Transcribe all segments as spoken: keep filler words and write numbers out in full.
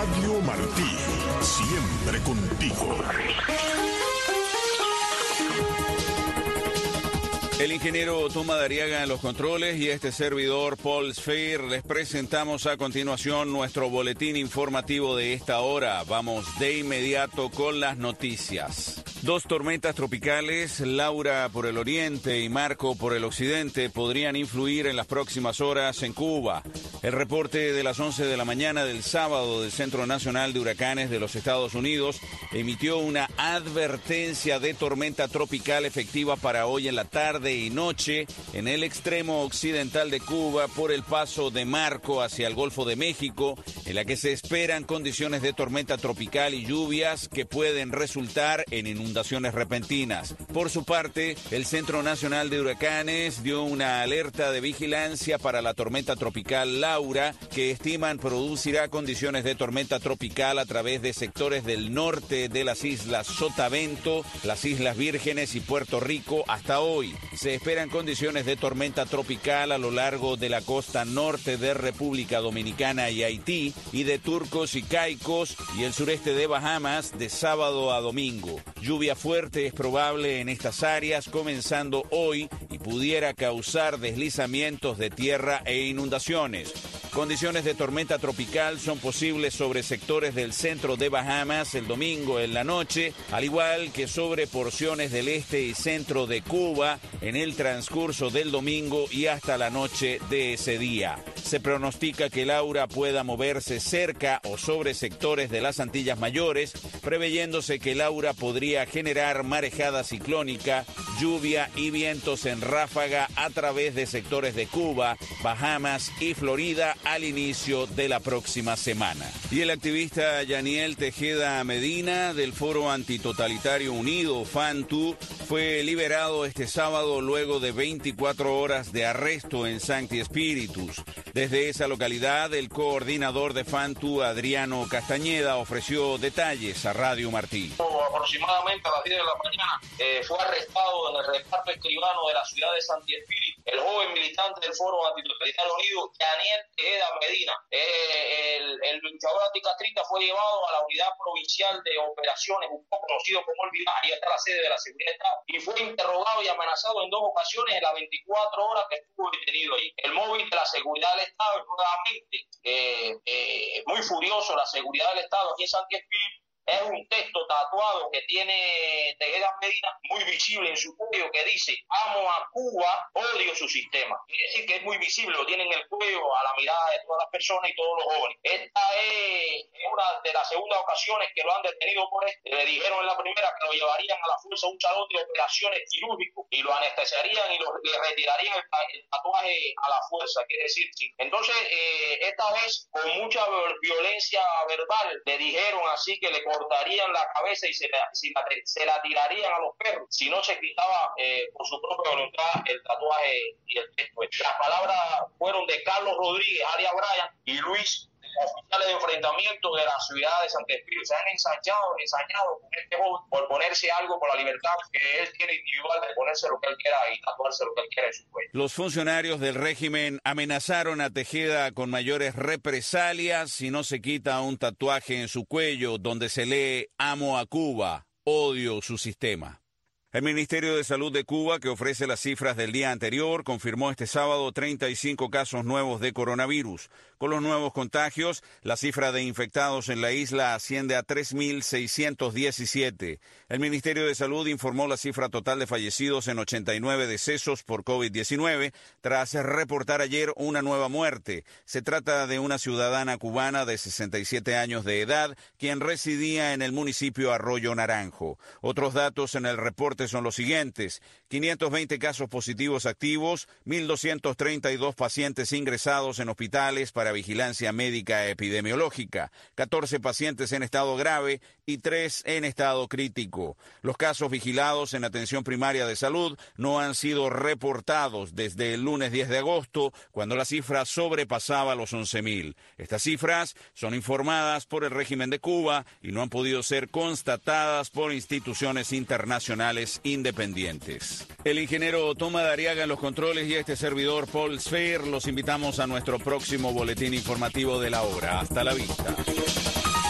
Radio Martí, siempre contigo. El ingeniero Toma Dariaga en los controles y este servidor Paul Sfeir les presentamos a continuación nuestro boletín informativo de esta hora. Vamos de inmediato con las noticias. Dos tormentas tropicales, Laura por el oriente y Marco por el occidente, podrían influir en las próximas horas en Cuba. El reporte de las once de la mañana del sábado del Centro Nacional de Huracanes de los Estados Unidos emitió una advertencia de tormenta tropical efectiva para hoy en la tarde y noche en el extremo occidental de Cuba por el paso de Marco hacia el Golfo de México, en la que se esperan condiciones de tormenta tropical y lluvias que pueden resultar en inundaciones repentinas. Por su parte, el Centro Nacional de Huracanes dio una alerta de vigilancia para la tormenta tropical Laura, que estiman producirá condiciones de tormenta tropical a través de sectores del norte de las islas Sotavento, las Islas Vírgenes y Puerto Rico hasta hoy. Se esperan condiciones de tormenta tropical a lo largo de la costa norte de República Dominicana y Haití y de Turcos y Caicos y el sureste de Bahamas de sábado a domingo. Lluvia fuerte es probable en estas áreas comenzando hoy y pudiera causar deslizamientos de tierra e inundaciones. Condiciones de tormenta tropical son posibles sobre sectores del centro de Bahamas el domingo en la noche, al igual que sobre porciones del este y centro de Cuba en el transcurso del domingo y hasta la noche de ese día. Se pronostica que Laura pueda moverse cerca o sobre sectores de las Antillas Mayores, preveyéndose que Laura podría generar marejada ciclónica, lluvia y vientos en ráfaga a través de sectores de Cuba, Bahamas y Florida al inicio de la próxima semana. Y el activista Yaniel Tejeda Medina del Foro Antitotalitario Unido, FANTU, fue liberado este sábado luego de veinticuatro horas de arresto en Sancti Spiritus. Desde esa localidad, el coordinador de FANTU, Adriano Castañeda, ofreció detalles a Radio Martí. Aproximadamente a las diez de la mañana eh, fue arrestado en el reparto escribano de la ciudad de Sancti Spiritus el joven militante del Foro Antitotalitario Unido, Yaniel Tejeda Medina. Eh, el, el luchador anticastrista fue llevado a la unidad provincial de operaciones, un poco conocido como el Vilá, ahí está la sede de la seguridad del Estado, y fue interrogado y amenazado en dos ocasiones en las veinticuatro horas que estuvo detenido ahí. El móvil de la seguridad del Estado, nuevamente, eh, eh, muy furioso, la seguridad del Estado aquí en Sancti Spiritus. Es un texto tatuado que tiene Tejeda Medina muy visible en su cuello que dice: amo a Cuba, odio su sistema. Quiere decir que es muy visible, lo tiene en el cuello a la mirada de todas las personas y todos los jóvenes. Esta es una de las segundas ocasiones que lo han detenido por esto. Le dijeron en la primera que lo llevarían a la fuerza a un salón de operaciones quirúrgicos y lo anestesiarían y lo, le retirarían el, el tatuaje a la fuerza, quiere decir, sí. Entonces, eh, esta vez con mucha violencia verbal le dijeron así que le cortarían la cabeza y se la, se la, se la tirarían a los perros si no se quitaba eh, por su propia voluntad el tatuaje y el texto. Las palabras fueron de Carlos Rodríguez, alias Brian, y Luis, oficiales de enfrentamiento de la ciudad de Sancti Spiritus. Se han ensañado, ensañado con este joven por ponerse algo por la libertad que él tiene individual de ponerse lo que él quiera y tatuarse lo que él quiera en su cuello. Los funcionarios del régimen amenazaron a Tejeda con mayores represalias si no se quita un tatuaje en su cuello donde se lee: amo a Cuba, odio su sistema. El Ministerio de Salud de Cuba, que ofrece las cifras del día anterior, confirmó este sábado treinta y cinco casos nuevos de coronavirus. Con los nuevos contagios, la cifra de infectados en la isla asciende a tres mil seiscientos diecisiete. El Ministerio de Salud informó la cifra total de fallecidos en ochenta y nueve decesos por COVID diecinueve, tras reportar ayer una nueva muerte. Se trata de una ciudadana cubana de sesenta y siete años de edad, quien residía en el municipio Arroyo Naranjo. Otros datos en el reporte son los siguientes: quinientos veinte casos positivos activos, mil doscientos treinta y dos pacientes ingresados en hospitales para vigilancia médica epidemiológica, catorce pacientes en estado grave y tres en estado crítico. Los casos vigilados en atención primaria de salud no han sido reportados desde el lunes diez de agosto, cuando la cifra sobrepasaba los once mil. Estas cifras son informadas por el régimen de Cuba y no han podido ser constatadas por instituciones internacionales independientes. El ingeniero Toma Dariaga en los controles y este servidor Paul Sfeir los invitamos a nuestro próximo boletín informativo de la hora. Hasta la vista.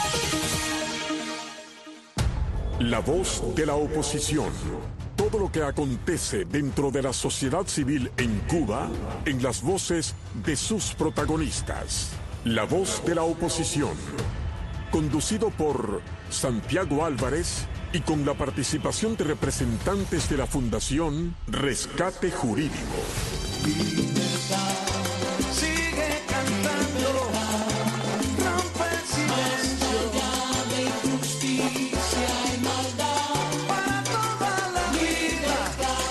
La voz de la oposición. Todo lo que acontece dentro de la sociedad civil en Cuba, en las voces de sus protagonistas. La voz de la oposición. Conducido por Santiago Álvarez y con la participación de representantes de la Fundación Rescate Jurídico. Libertad, sigue cantando, rompe el silencio de injusticia y maldad para toda la vida.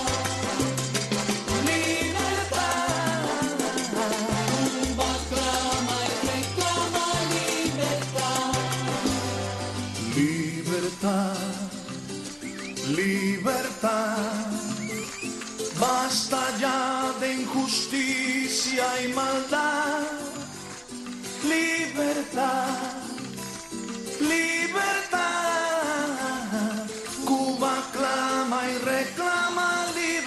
Libertad, Cuba clama y reclama libertad. Libertad, libertad. Basta ya de injusticia y maldad. Libertad, libertad. Cuba clama y reclama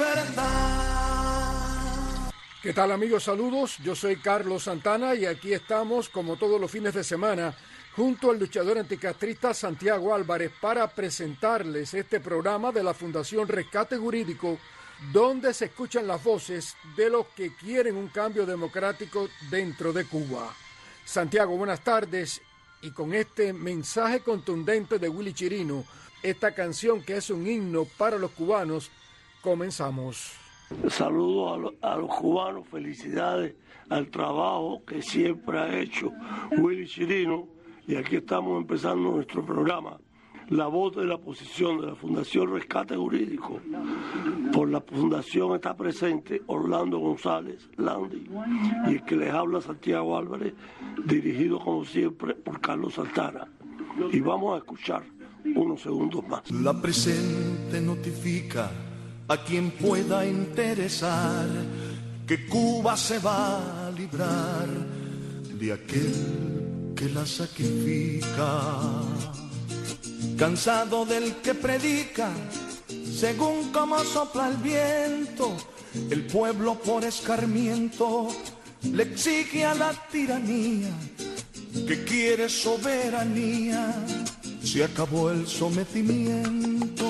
libertad. ¿Qué tal, amigos? Saludos. Yo soy Carlos Santana y aquí estamos, como todos los fines de semana, junto al luchador anticastrista Santiago Álvarez para presentarles este programa de la Fundación Rescate Jurídico, donde se escuchan las voces de los que quieren un cambio democrático dentro de Cuba. Santiago, buenas tardes, y con este mensaje contundente de Willy Chirino, esta canción que es un himno para los cubanos, comenzamos. Saludos a, lo, a los cubanos, felicidades al trabajo que siempre ha hecho Willy Chirino, y aquí estamos empezando nuestro programa. La voz de la oposición de la Fundación Rescate Jurídico. Por la fundación está presente Orlando González Landi y el que les habla Santiago Álvarez, dirigido como siempre por Carlos Santana. Y vamos a escuchar unos segundos más. La presente notifica a quien pueda interesar que Cuba se va a librar de aquel que la sacrifica. Cansado del que predica, según como sopla el viento, el pueblo por escarmiento le exige a la tiranía que quiere soberanía. Se acabó el sometimiento.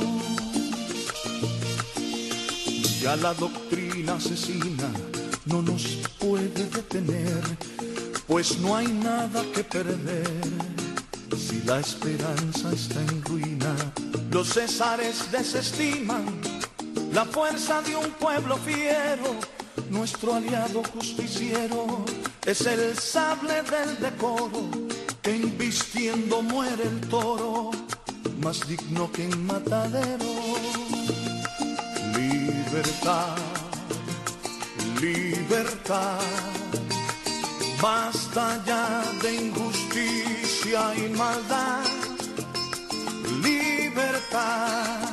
Ya la doctrina asesina no nos puede detener, pues no hay nada que perder. Si la esperanza está en ruina, los césares desestiman la fuerza de un pueblo fiero. Nuestro aliado justiciero es el sable del decoro, que embistiendo muere el toro, más digno que en matadero. Libertad, libertad. Basta ya de injusticia y maldad. Libertad,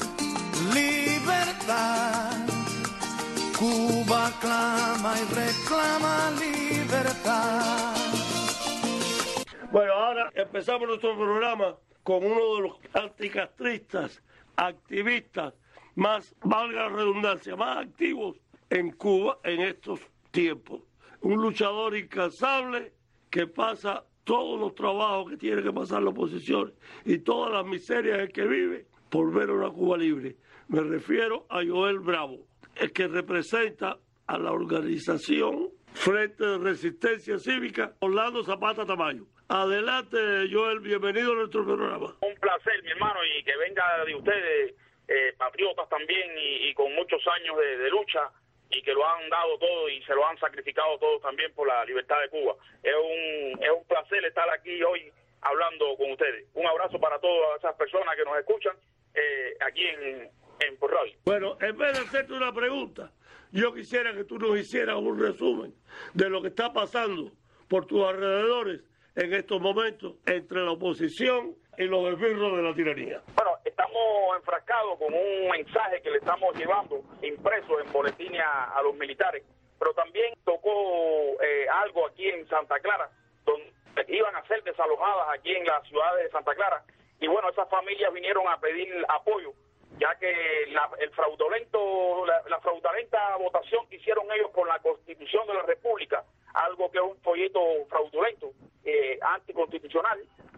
libertad. Cuba clama y reclama libertad. Bueno, ahora empezamos nuestro programa con uno de los anticastristas, activistas, más, valga la redundancia, más activos en Cuba en estos tiempos. Un luchador incansable que pasa todos los trabajos que tiene que pasar la oposición y todas las miserias en que vive por ver una Cuba libre. Me refiero a Joel Bravo, el que representa a la organización Frente de Resistencia Cívica Orlando Zapata Tamayo. Adelante, Joel, bienvenido a nuestro programa. Un placer, mi hermano, y que venga de ustedes, eh, patriotas también, y, y con muchos años de, de lucha, y que lo han dado todo y se lo han sacrificado todo también por la libertad de Cuba. Es un es un placer estar aquí hoy hablando con ustedes. Un abrazo para todas esas personas que nos escuchan eh, aquí en, en Por Radio. Bueno, en vez de hacerte una pregunta, yo quisiera que tú nos hicieras un resumen de lo que está pasando por tus alrededores en estos momentos entre la oposición y los esbirros de la tiranía. Bueno, estamos enfrascados con un mensaje que le estamos llevando impreso en boletines a, a los militares, pero también tocó eh, algo aquí en Santa Clara, donde iban a ser desalojadas aquí en la ciudad de Santa Clara, y bueno, esas familias vinieron a pedir apoyo, ya que la, el fraudulento, la, la fraudulenta votación que hicieron ellos por la Constitución de la República, algo que es un folleto fraudulento, eh, anticonstitucional,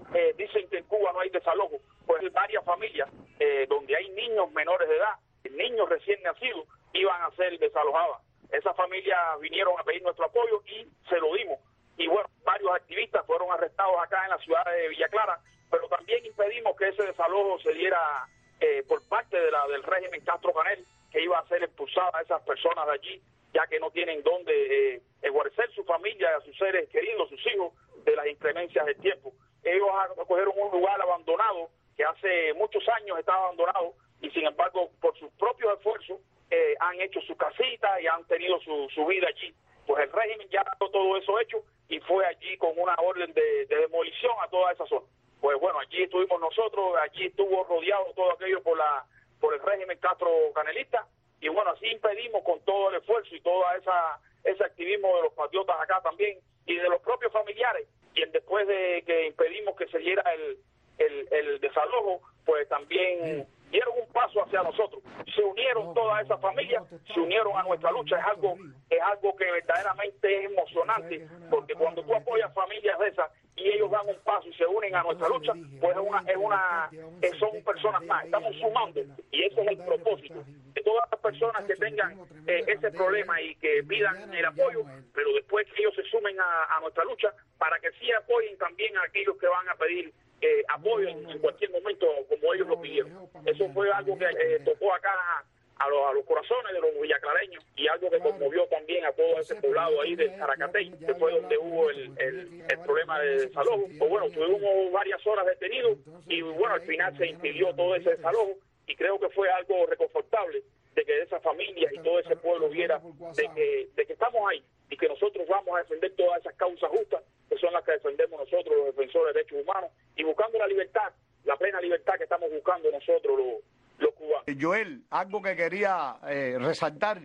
eh, dicen que en Cuba no hay desalojo? Pues hay varias familias eh, donde hay niños menores de edad, niños recién nacidos, iban a ser desalojadas. Esas familias vinieron a pedir nuestro apoyo y se lo dimos. Y bueno, varios activistas fueron arrestados acá en la ciudad de Villa Clara, pero también impedimos que ese desalojo se diera eh, por parte de la del régimen Castro Canel, que iba a ser expulsada a esas personas de allí, ya que no tienen dónde eh, guarecer su familia, a sus seres queridos, sus hijos, de las inclemencias del tiempo. Ellos acogieron un lugar abandonado que hace muchos años estaba abandonado y sin embargo por sus propios esfuerzos eh, han hecho su casita y han tenido su, su vida allí. Pues el régimen ya ha todo eso hecho y fue allí con una orden de, de demolición a toda esa zona. Pues bueno, allí estuvimos nosotros, allí estuvo rodeado todo aquello por la por el régimen Castro Canelista y bueno, así impedimos con todo el esfuerzo y todo esa ese activismo de los patriotas acá también y de los propios familiares, quien después de que impedimos que se diera el, el, el desalojo, pues también dieron un paso hacia nosotros, se unieron todas esas familias, se unieron a nuestra lucha. Es algo es algo que verdaderamente es emocionante, porque cuando tú apoyas familias de esas y ellos dan un paso y se unen a nuestra lucha, pues es una es una es, son personas más, estamos sumando y ese es el propósito de todas las personas que tengan eh, ese problema y que pidan el apoyo, pero después que ellos se sumen a, a nuestra lucha para que sí apoyen también a aquellos que van a pedir Eh, apoyo en, en cualquier momento como ellos lo pidieron. Eso fue algo que eh, tocó acá a los, a los corazones de los villaclareños y algo que conmovió también a todo ese poblado ahí de Caracatey, que fue donde hubo el, el, el problema de desalojo. Pues bueno, tuvimos varias horas detenidos y bueno, al final se impidió todo ese desalojo y creo que fue algo reconfortable de que esa familia y todo ese pueblo viera de que, de que estamos ahí y que nosotros vamos a defender todas esas causas justas que son las que defendemos nosotros, los defensores de derechos humanos, y buscando la libertad, la plena libertad que estamos buscando nosotros los, los cubanos. Joel, algo que quería eh, resaltar,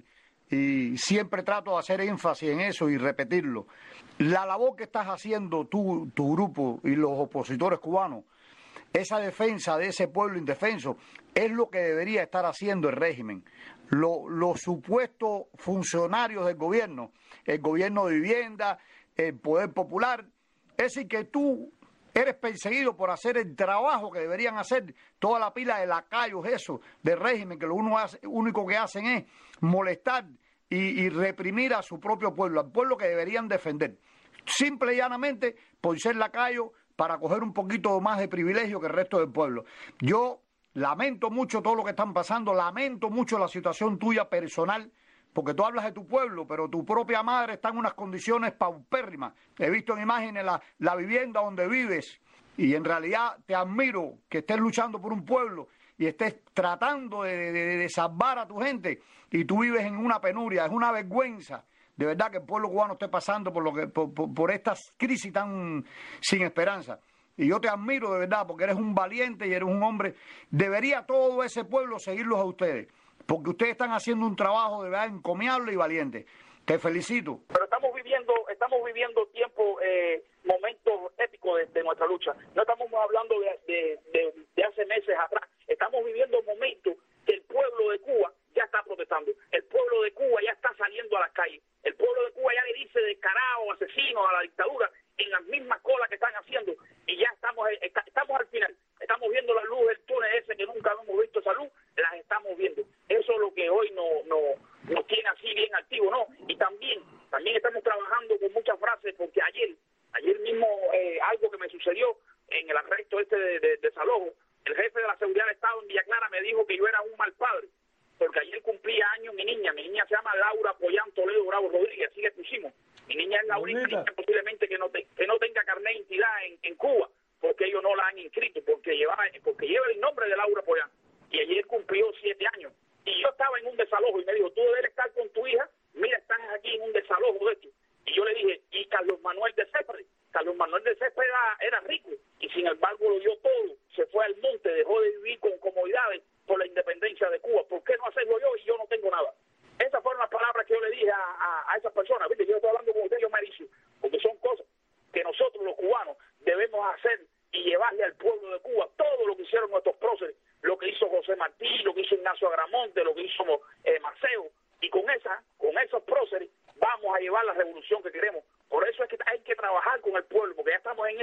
y siempre trato de hacer énfasis en eso y repetirlo, la labor que estás haciendo tú, tu grupo y los opositores cubanos, esa defensa de ese pueblo indefenso, es lo que debería estar haciendo el régimen. Lo, los supuestos funcionarios del gobierno, el gobierno de vivienda, el poder popular, es decir, que tú eres perseguido por hacer el trabajo que deberían hacer toda la pila de lacayos esos del régimen, que lo uno hace, único que hacen es molestar y, y reprimir a su propio pueblo, al pueblo que deberían defender, simple y llanamente por ser lacayo, para coger un poquito más de privilegio que el resto del pueblo. Yo lamento mucho todo lo que están pasando, lamento mucho la situación tuya personal, porque tú hablas de tu pueblo, pero tu propia madre está en unas condiciones paupérrimas. He visto en imágenes la, la vivienda donde vives y en realidad te admiro que estés luchando por un pueblo y estés tratando de, de, de salvar a tu gente y tú vives en una penuria. Es una vergüenza, de verdad, que el pueblo cubano esté pasando por, lo que, por, por, por estas crisis tan sin esperanza. Y yo te admiro de verdad porque eres un valiente y eres un hombre. Debería todo ese pueblo seguirlos a ustedes, porque ustedes están haciendo un trabajo de verdad encomiable y valiente. Te felicito. Pero estamos viviendo, estamos viviendo tiempos, eh, momentos épicos de, de nuestra lucha. No estamos hablando de, de, de, de hace meses atrás. Estamos viviendo momentos que el pueblo de Cuba ya está protestando. El pueblo de Cuba ya está saliendo a las calles. El pueblo de Cuba ya le dice descarado, asesino a la dictadura en las mismas colas que están haciendo. Y ya estamos, está, estamos al final. Estamos viendo la luz del túnel ese que nunca hemos visto, esa luz, las estamos viendo. Eso es lo que hoy no, no, nos tiene así bien activo, ¿no? Y también, también estamos trabajando con muchas frases, porque ayer, ayer mismo, eh, algo que me sucedió en el arresto este de, de, de desalojo, el jefe de la seguridad del Estado en Villa Clara me dijo que yo era un mal padre, porque ayer cumplía años mi niña, mi niña se llama Laura Pollán Toledo Bravo Rodríguez, así le pusimos. Mi niña es la única niña posiblemente que no, te, que no tenga carnet de identidad en, en Cuba, porque ellos no la han inscrito, porque lleva, porque lleva el nombre de Laura Pollán. Y ayer cumplió siete años. Y yo estaba en un desalojo y me dijo, tú debes estar con tu hija, mira, estás aquí en un desalojo de esto. Y yo le dije, ¿y Carlos Manuel de Céspedes? Carlos Manuel de Céspedes era, era rico y sin embargo lo dio todo, se fue al monte, dejó de vivir con comodidades por la independencia de Cuba. ¿Por qué no hacerlo yo y yo no tengo nada? Esas fueron las palabras que yo le dije a, a, a esas personas. ¿Viste? Yo estoy hablando con usted, yo me dice, porque son cosas que nosotros los cubanos debemos hacer y llevarle al pueblo de Cuba todo lo que hicieron nuestros próceres, lo que hizo José Martí, lo que hizo Ignacio Agramonte, lo que hizo eh, Maceo, y con esa, con esos próceres vamos a llevar la revolución que queremos. Por eso es que hay que trabajar con el pueblo, porque ya estamos en ese, en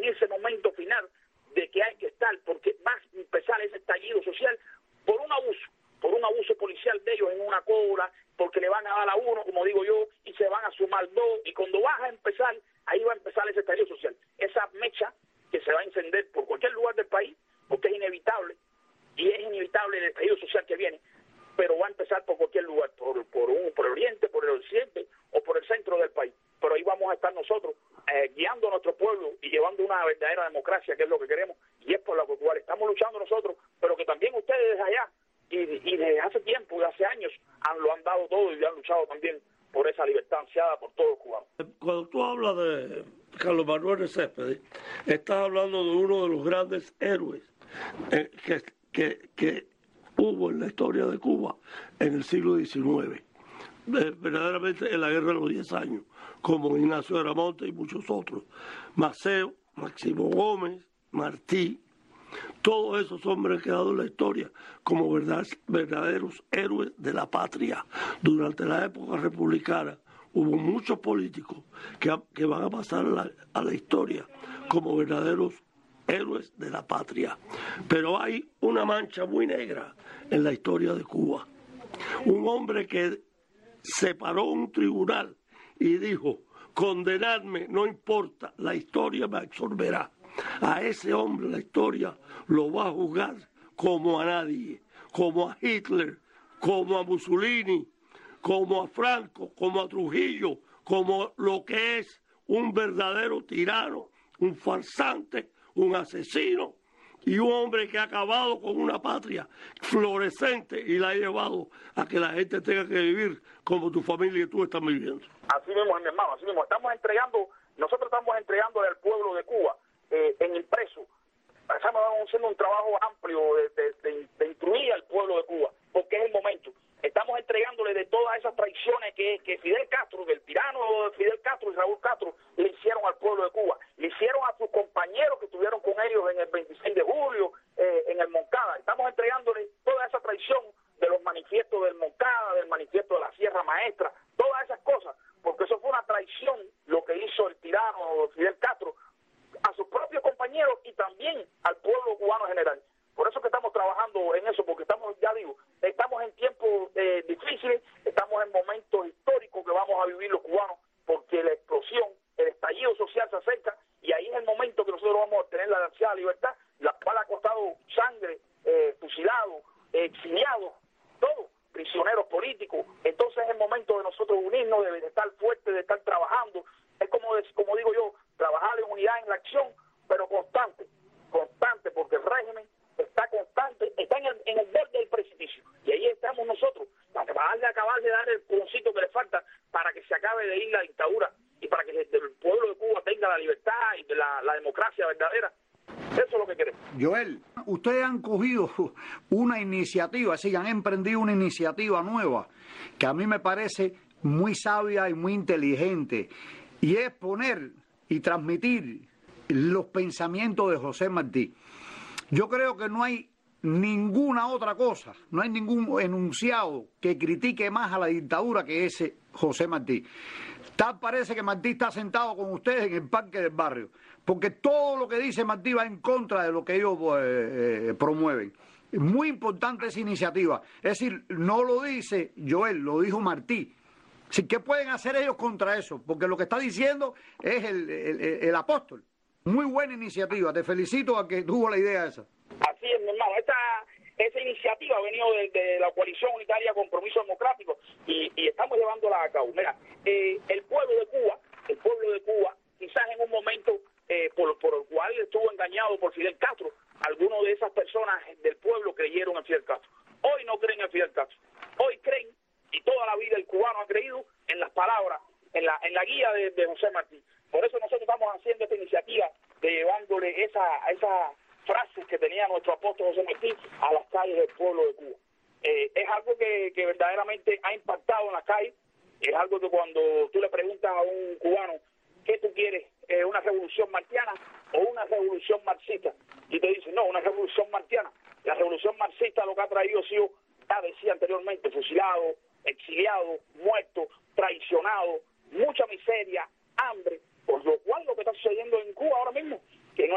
en ese momento final de que hay que estar, porque va a empezar ese estallido social por un abuso, por un abuso policial de ellos en una cobra, porque le van a dar a uno, como digo yo, y se van a sumar dos, y cuando vas a empezar, ahí va a empezar ese estallido social, esa mecha que se va a encender por cualquier lugar del país, porque es inevitable, y es inevitable el estallido social que viene, pero va a empezar por cualquier lugar, por, por, un, por el oriente, por el occidente o por el centro del país. Pero ahí vamos a estar nosotros eh, guiando a nuestro pueblo y llevando una verdadera democracia, que es lo que queremos, y es por la cual estamos luchando nosotros, pero que también ustedes desde allá y, y desde hace tiempo, de hace años, han, lo han dado todo y han luchado también por esa libertad ansiada por todos los cubanos. Cuando tú hablas de Carlos Manuel de Céspedes, estás hablando de uno de los grandes héroes eh, que, que, que hubo en la historia de Cuba en el siglo diecinueve, eh, verdaderamente en la guerra de los diez años, como Ignacio Aramonte y muchos otros, Maceo, Máximo Gómez, Martí, todos esos hombres quedados en la historia como verdad, verdaderos héroes de la patria. Durante la época republicana hubo muchos políticos que, que van a pasar a la, a la historia como verdaderos héroes de la patria. Pero hay una mancha muy negra en la historia de Cuba. Un hombre que se paró en un tribunal y dijo: condenadme, no importa, la historia me absorberá. A ese hombre la historia lo va a juzgar como a nadie, como a Hitler, como a Mussolini, como a Franco, como a Trujillo, como lo que es un verdadero tirano, un farsante, un asesino y un hombre que ha acabado con una patria florescente y la ha llevado a que la gente tenga que vivir como tu familia y tú estás viviendo. Así mismo, mi hermano, así mismo. Estamos entregando, nosotros estamos entregándole al pueblo de Cuba eh, en impreso. Estamos haciendo un trabajo amplio de, de, de, de instruir al pueblo de Cuba, porque es el momento. Estamos entregándole de todas esas traiciones que, que Fidel Castro, del tirano Fidel Castro y Raúl Castro, le hicieron al pueblo de Cuba. Le hicieron a sus compañeros que estuvieron con ellos en el veintiséis de julio, eh, en el Moncada. Estamos entregándole toda esa traición de los manifiestos del Moncada, del manifiesto de la Sierra Maestra, todas esas cosas, porque eso fue una traición lo que hizo el tirano Fidel Castro a sus propios compañeros y también al pueblo cubano en general. Por eso que estamos trabajando en eso, porque estamos, ya digo, estamos en tiempos eh, difíciles, estamos en momentos históricos que vamos a vivir los cubanos, porque la explosión, el estallido social se acerca, y ahí es el momento que nosotros vamos a obtener la ansiada libertad, la cual ha costado sangre, eh, fusilados, eh, exiliados, todo, prisioneros políticos. Entonces es el momento de nosotros unirnos, de, de estar fuertes, de estar trabajando. Es como, como digo yo, trabajar en unidad en la acción, pero constante, constante, porque el régimen está constante, está en el, en el borde del precipicio, y ahí estamos nosotros, para darle a acabar de dar el puncito que le falta para que se acabe de ir la dictadura y para que el, el pueblo de Cuba tenga la libertad y la, la democracia verdadera. Eso es lo que queremos. Joel, ustedes han cogido una iniciativa, sí, han emprendido una iniciativa nueva que a mí me parece muy sabia y muy inteligente, y es poner y transmitir los pensamientos de José Martí. Yo creo que no hay ninguna otra cosa, no hay ningún enunciado que critique más a la dictadura que ese José Martí. Tal parece que Martí está sentado con ustedes en el parque del barrio, porque todo lo que dice Martí va en contra de lo que ellos eh, eh, promueven. Muy importante esa iniciativa. Es decir, no lo dice Joel, lo dijo Martí. Así, ¿qué pueden hacer ellos contra eso? Porque lo que está diciendo es el, el, el apóstol. Muy buena iniciativa, te felicito a que tuvo la idea esa. Así es, mi hermano. Esta, esa iniciativa ha venido de, de la coalición unitaria Compromiso Democrático y, y estamos llevándola a cabo. Mira, eh, el pueblo de Cuba, el pueblo de Cuba, quizás en un momento eh, por, por el cual estuvo engañado por Fidel Castro, algunas de esas personas del pueblo creyeron en Fidel Castro. Hoy no creen en Fidel Castro. Hoy creen, y toda la vida el cubano ha creído, en las palabras, en la, en la guía de, de José Martí. Por eso nosotros estamos haciendo esta iniciativa de llevándole esa, esas frases que tenía nuestro apóstol José Martí a las calles del pueblo de Cuba. Eh, es algo que, que verdaderamente ha impactado en las calles. Es algo que cuando tú le preguntas a un cubano ¿qué tú quieres? Eh, ¿Una revolución marxiana o una revolución marxista? Y te dicen, no, una revolución marxiana. La revolución marxista lo que ha traído ha sido, ya decía anteriormente, fusilado, exiliado, muerto, traicionado, mucha miseria, hambre, por lo cual lo que está sucediendo en Cuba ahora mismo, que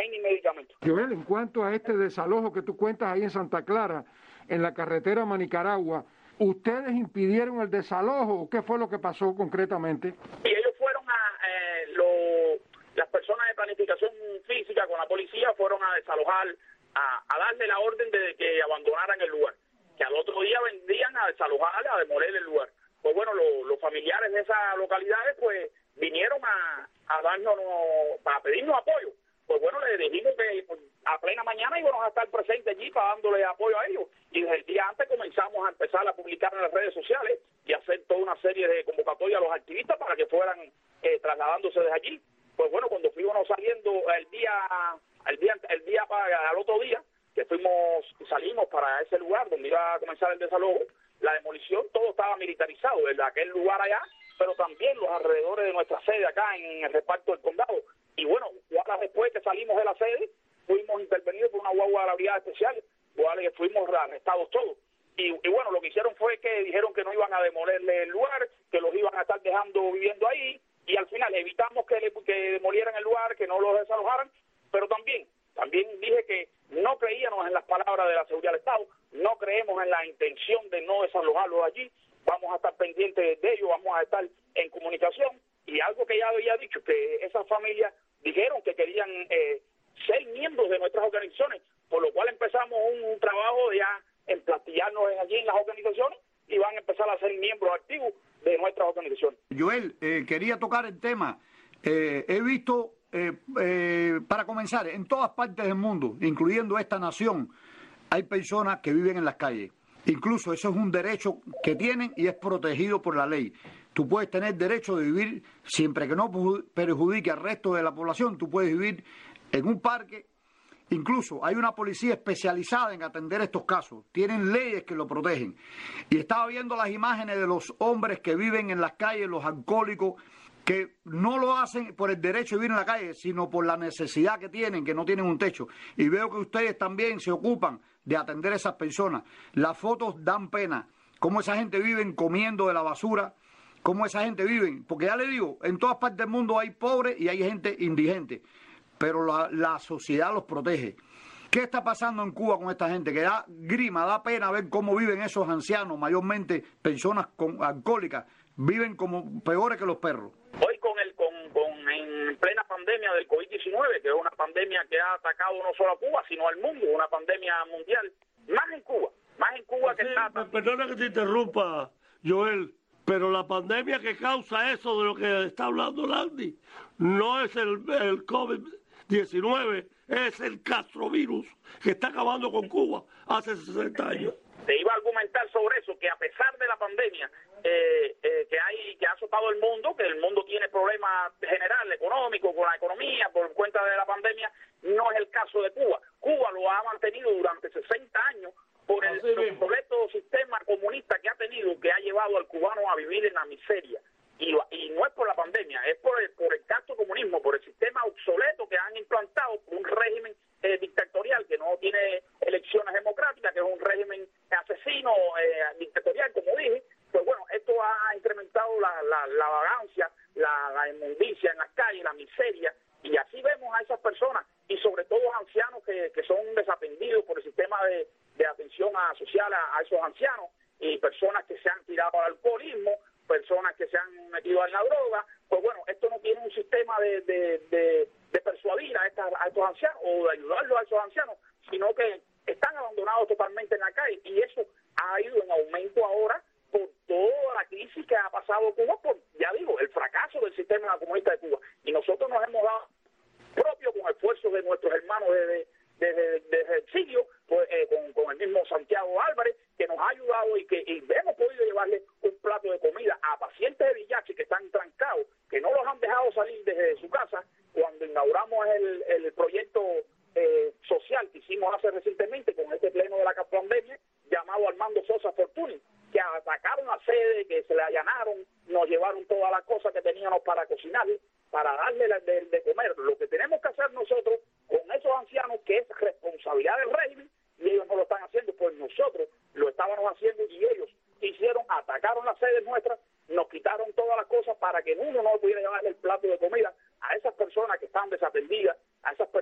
ni medicamentos. Joel, en cuanto a este desalojo que tú cuentas ahí en Santa Clara, en la carretera Manicaragua, ¿ustedes impidieron el desalojo o qué fue lo que pasó concretamente? Y ellos fueron a, eh, lo, las personas de planificación física con la policía fueron a desalojar, a, a darle la orden de que abandonaran el lugar, que al otro día vendrían a desalojar, a demoler el lugar. Pues bueno, lo, los familiares de esas localidades pues vinieron a, a darnos, para pedirnos apoyo. Pues bueno, les dijimos que a plena mañana íbamos a estar presentes allí para dándole apoyo a ellos. Y desde el día antes comenzamos a empezar a publicar en las redes sociales y hacer toda una serie de convocatorias a los activistas para que fueran eh, trasladándose desde allí. Pues bueno, cuando fuimos saliendo el día, el día, el día para, al otro día, que fuimos, salimos para ese lugar donde iba a comenzar el desalojo, la demolición, todo estaba militarizado, desde aquel lugar allá, pero también los alrededores de nuestra sede acá en el reparto del condado. Y bueno, horas después que salimos de la sede, fuimos intervenidos por una guagua de la Brigada Especial, que fuimos arrestados todos. Y, y bueno, lo que hicieron fue que dijeron que no iban a demolerle el lugar, que los iban a estar dejando viviendo ahí, y al final evitamos que, le, que demolieran el lugar, que no los desalojaran, pero también, también dije que no creíamos en las palabras de la seguridad del Estado, no creemos en la intención de no desalojarlos allí, vamos a estar pendientes de ellos, vamos a estar en comunicación, y algo que ya había dicho, que esas familias dijeron que querían eh, ser miembros de nuestras organizaciones, por lo cual empezamos un, un trabajo de ya emplastillarnos allí en las organizaciones y van a empezar a ser miembros activos de nuestras organizaciones. Joel, eh, quería tocar el tema. Eh, he visto, eh, eh, para comenzar, en todas partes del mundo, incluyendo esta nación, hay personas que viven en las calles. Incluso eso es un derecho que tienen y es protegido por la ley. Tú puedes tener derecho de vivir, siempre que no perjudique al resto de la población, tú puedes vivir en un parque. Incluso hay una policía especializada en atender estos casos. Tienen leyes que lo protegen. Y estaba viendo las imágenes de los hombres que viven en las calles, los alcohólicos, que no lo hacen por el derecho de vivir en la calle, sino por la necesidad que tienen, que no tienen un techo. Y veo que ustedes también se ocupan de atender a esas personas. Las fotos dan pena. Cómo esa gente vive comiendo de la basura, cómo esa gente vive. Porque ya le digo, en todas partes del mundo hay pobres y hay gente indigente. Pero la, la sociedad los protege. ¿Qué está pasando en Cuba con esta gente? Que da grima, da pena ver cómo viven esos ancianos, mayormente personas con, alcohólicas, viven como peores que los perros. Hoy con el con, con en plena pandemia del COVID diecinueve, que es una pandemia que ha atacado no solo a Cuba, sino al mundo, una pandemia mundial, más en Cuba, más en Cuba que sí, está... Perdona que te interrumpa, Joel, pero la pandemia que causa eso de lo que está hablando Landy no es el, el COVID diecinueve, es el castrovirus que está acabando con Cuba hace sesenta años. Te iba a argumentar sobre eso, que a pesar de la pandemia eh, eh, que hay que ha azotado el mundo, que el mundo tiene problemas generales económicos con la economía por cuenta de la pandemia, no es el caso de Cuba. Cuba lo ha mantenido durante sesenta años por el obsoleto sistema comunista que ha tenido, que ha llevado al cubano a vivir en la miseria. Y, y no es por la pandemia, es por el, por el casto comunismo, por el sistema obsoleto que han implantado, por un régimen eh, dictatorial que no tiene elecciones democráticas, que es un régimen asesino, eh, dictatorial, como dije. Pues bueno, esto ha incrementado la, la, la vagancia, la, la inmundicia en las calles, la miseria, y así vemos a esas personas, y sobre todo ancianos que, que son desatendidos por el sistema de, de atención a, social a, a esos ancianos, y personas que se han tirado al alcoholismo, personas que se han metido en la droga. Pues bueno, esto no tiene un sistema de, de, de, de persuadir a, estas, a estos ancianos o de ayudarlos a esos ancianos, sino que están abandonados totalmente en la calle, y eso ha ido en aumento ahora por toda la crisis que ha pasado Cuba, por, ya digo, el fracaso del sistema comunista de Cuba. Y nosotros nos hemos dado propio con esfuerzos de nuestros hermanos desde desde, desde el exilio, pues, eh, con, con el mismo Santiago Álvarez, que nos ha ayudado y que y hemos podido llevarle un plato de comida a pacientes de V I H que están trancados, que no los han dejado salir desde su casa. Cuando inauguramos el, el proyecto eh, social que hicimos hace recientemente con este pleno de la pandemia, llamado Armando Sosa Fortuny, que atacaron la sede, que se le allanaron, nos llevaron todas las cosas que teníamos para cocinar, para darle de, de comer. Lo que tenemos que hacer nosotros con esos ancianos, que es responsabilidad del régimen, y ellos no lo están haciendo, pues nosotros lo estábamos haciendo, y ellos hicieron, atacaron las sedes nuestras, nos quitaron todas las cosas para que uno no pudiera llevarle el plato de comida a esas personas que están desatendidas, a esas personas que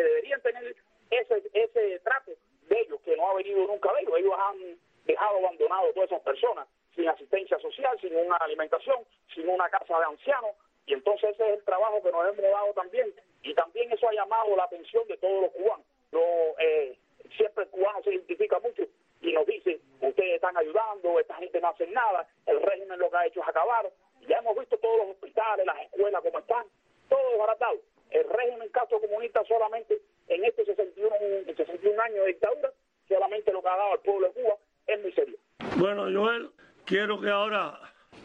que deberían tener ese ese trato de ellos, que no ha venido nunca de ellos. Ellos han dejado abandonado a todas esas personas sin asistencia social, sin una alimentación, sin una casa de ancianos, y entonces ese es el trabajo que nos hemos dado también, y también eso ha llamado la atención de todos los cubanos. Lo, eh, siempre el cubano se identifica mucho y nos dice, ustedes están ayudando, esta gente no hace nada, el régimen lo que ha hecho es acabar. Ya hemos visto todos los hospitales, las escuelas, cómo están, todo desbaratado. El régimen Castro comunista solamente en este sesenta y uno, sesenta y un años de dictadura, solamente lo que ha dado al pueblo de Cuba es miseria. Bueno, Joel, quiero que ahora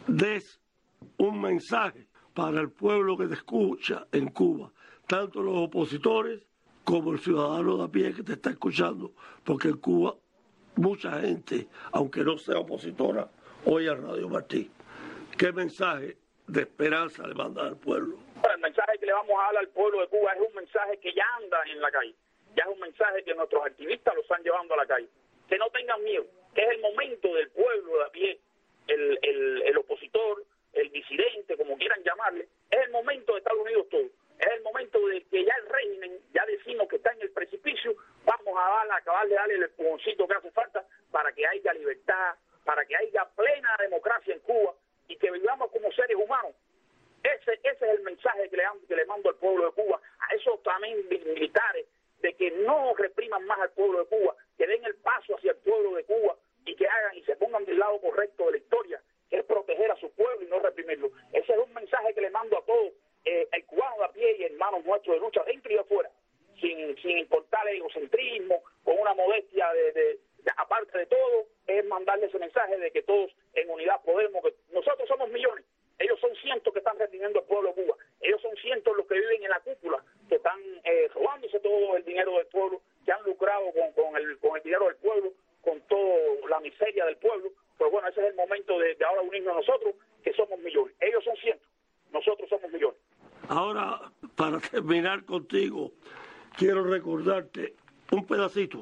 des un mensaje para el pueblo que te escucha en Cuba, tanto los opositores como el ciudadano de a pie que te está escuchando, porque en Cuba mucha gente, aunque no sea opositora, oye a Radio Martí. ¿Qué mensaje de esperanza le manda al pueblo? Bueno, el mensaje que le vamos a dar al pueblo de Cuba es un mensaje que ya anda en la calle, ya es un mensaje que nuestros activistas lo están llevando a la calle. Que no tengan miedo, que es el momento del pueblo de a pie, el, el, el opositor, el disidente, como quieran llamarle, es el momento de estar unidos todos. Es el momento de que ya el régimen, ya decimos que está en el precipicio, vamos a, dar, a acabar de darle el empujoncito que hace falta para que haya libertad, para que haya plena democracia en Cuba y que vivamos como seres humanos. Ese, ese es el mensaje que le, que le mando al pueblo de Cuba, a esos también militares, de que no repriman más al pueblo de Cuba, que den el paso hacia el pueblo de Cuba y que hagan y se pongan del lado correcto de la historia, que es proteger a su pueblo y no reprimirlo. Ese es un mensaje que le mando a todos, eh, el cubano de a pie y hermanos nuestros de lucha dentro y afuera, sin, sin importar el egocentrismo, con una modestia de, de, de, aparte de todo, es mandarle ese mensaje de que todos en unidad podemos, que nosotros somos millones, ellos son cientos que están reprimiendo al pueblo de Cuba, ellos son cientos los que viven en la cúpula, que están eh, robándose todo el dinero del pueblo, que han lucrado con, con, el, con el dinero del pueblo, con toda la miseria del pueblo. Pero bueno, ese es el momento de, de ahora unirnos nosotros, que somos millones. Ellos son cientos, nosotros somos millones. Ahora, para terminar contigo, quiero recordarte un pedacito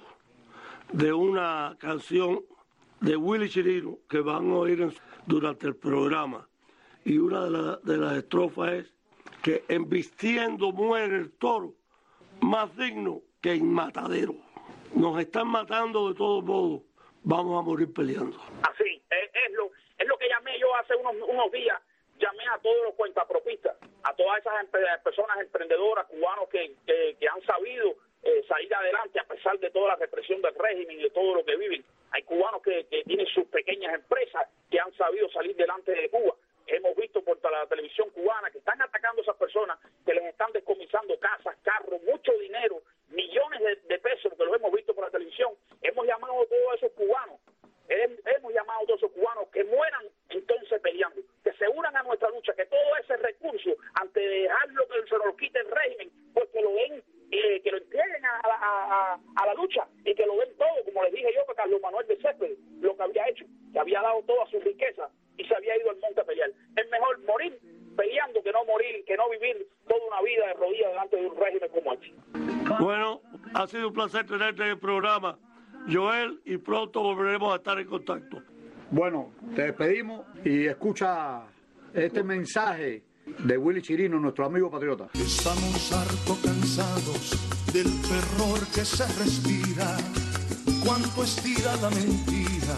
de una canción de Willy Chirino que van a oír en, durante el programa. Y una de, la, de las estrofas es que embistiendo muere el toro, más digno que en matadero. Nos están matando de todos modos, vamos a morir peleando. Así, es, es, lo, es lo que llamé yo hace unos, unos días, llamé a todos los cuentapropistas, a todas esas empre- personas emprendedoras cubanos que, que, que han sabido eh, salir adelante a pesar de toda la represión del régimen y de todo lo que viven. Hay cubanos que, que tienen sus pequeñas empresas que han sabido salir delante de Cuba. Hemos visto por la televisión cubana que están atacando a esas personas, que les están descomisando casas, carros, mucho dinero, millones de, de pesos, que lo hemos visto por la televisión. Hemos llamado a todos esos cubanos, hemos llamado a todos esos cubanos que mueran entonces peleando, que se unan a nuestra lucha, que todo ese recurso, antes de dejarlo que se nos quite el régimen, pues que lo den, eh, que lo entreguen a, a, a, a la lucha y que lo den todo, como les dije yo, que Carlos Manuel de Céspedes lo que había hecho, que había dado toda su riqueza y se había ido al monte a pelear. Es mejor morir peleando que no morir, que no vivir toda una vida de rodillas delante de un régimen como este. Bueno, ha sido un placer tenerte en el programa, Joel, y pronto volveremos a estar en contacto. Bueno, te despedimos y escucha este mensaje de Willy Chirino, nuestro amigo patriota. Estamos harto cansados del terror que se respira, cuánto estira la mentira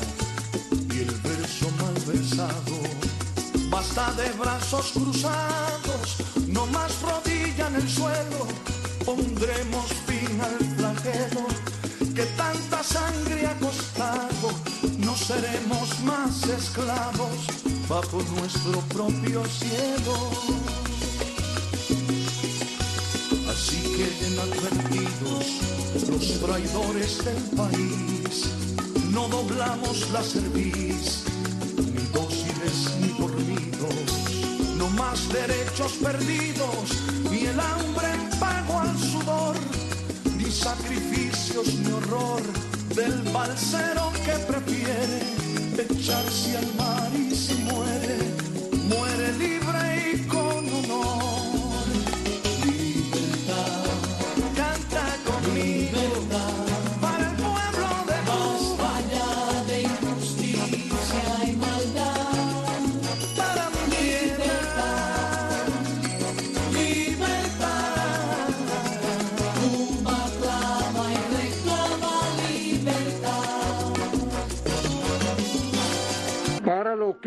y el verso mal versado. Basta de brazos cruzados, no más rodilla en el suelo, pondremos fin al flagelo que tanta sangre ha costado, no seremos más esclavos bajo nuestro propio cielo. Así queden advertidos los traidores del país, no doblamos la cerviz, ni dóciles ni dormidos, no más derechos perdidos, ni el hambre en pago al sudor, ni sacrificios ni horror del balsero que prefiere echarse al mar y si muere, muere libre y con honor. Libertad, canta conmigo, libertad, para el pueblo de Cuba, más allá de injusticia y maldad, para mi libertad, libertad, Cuba.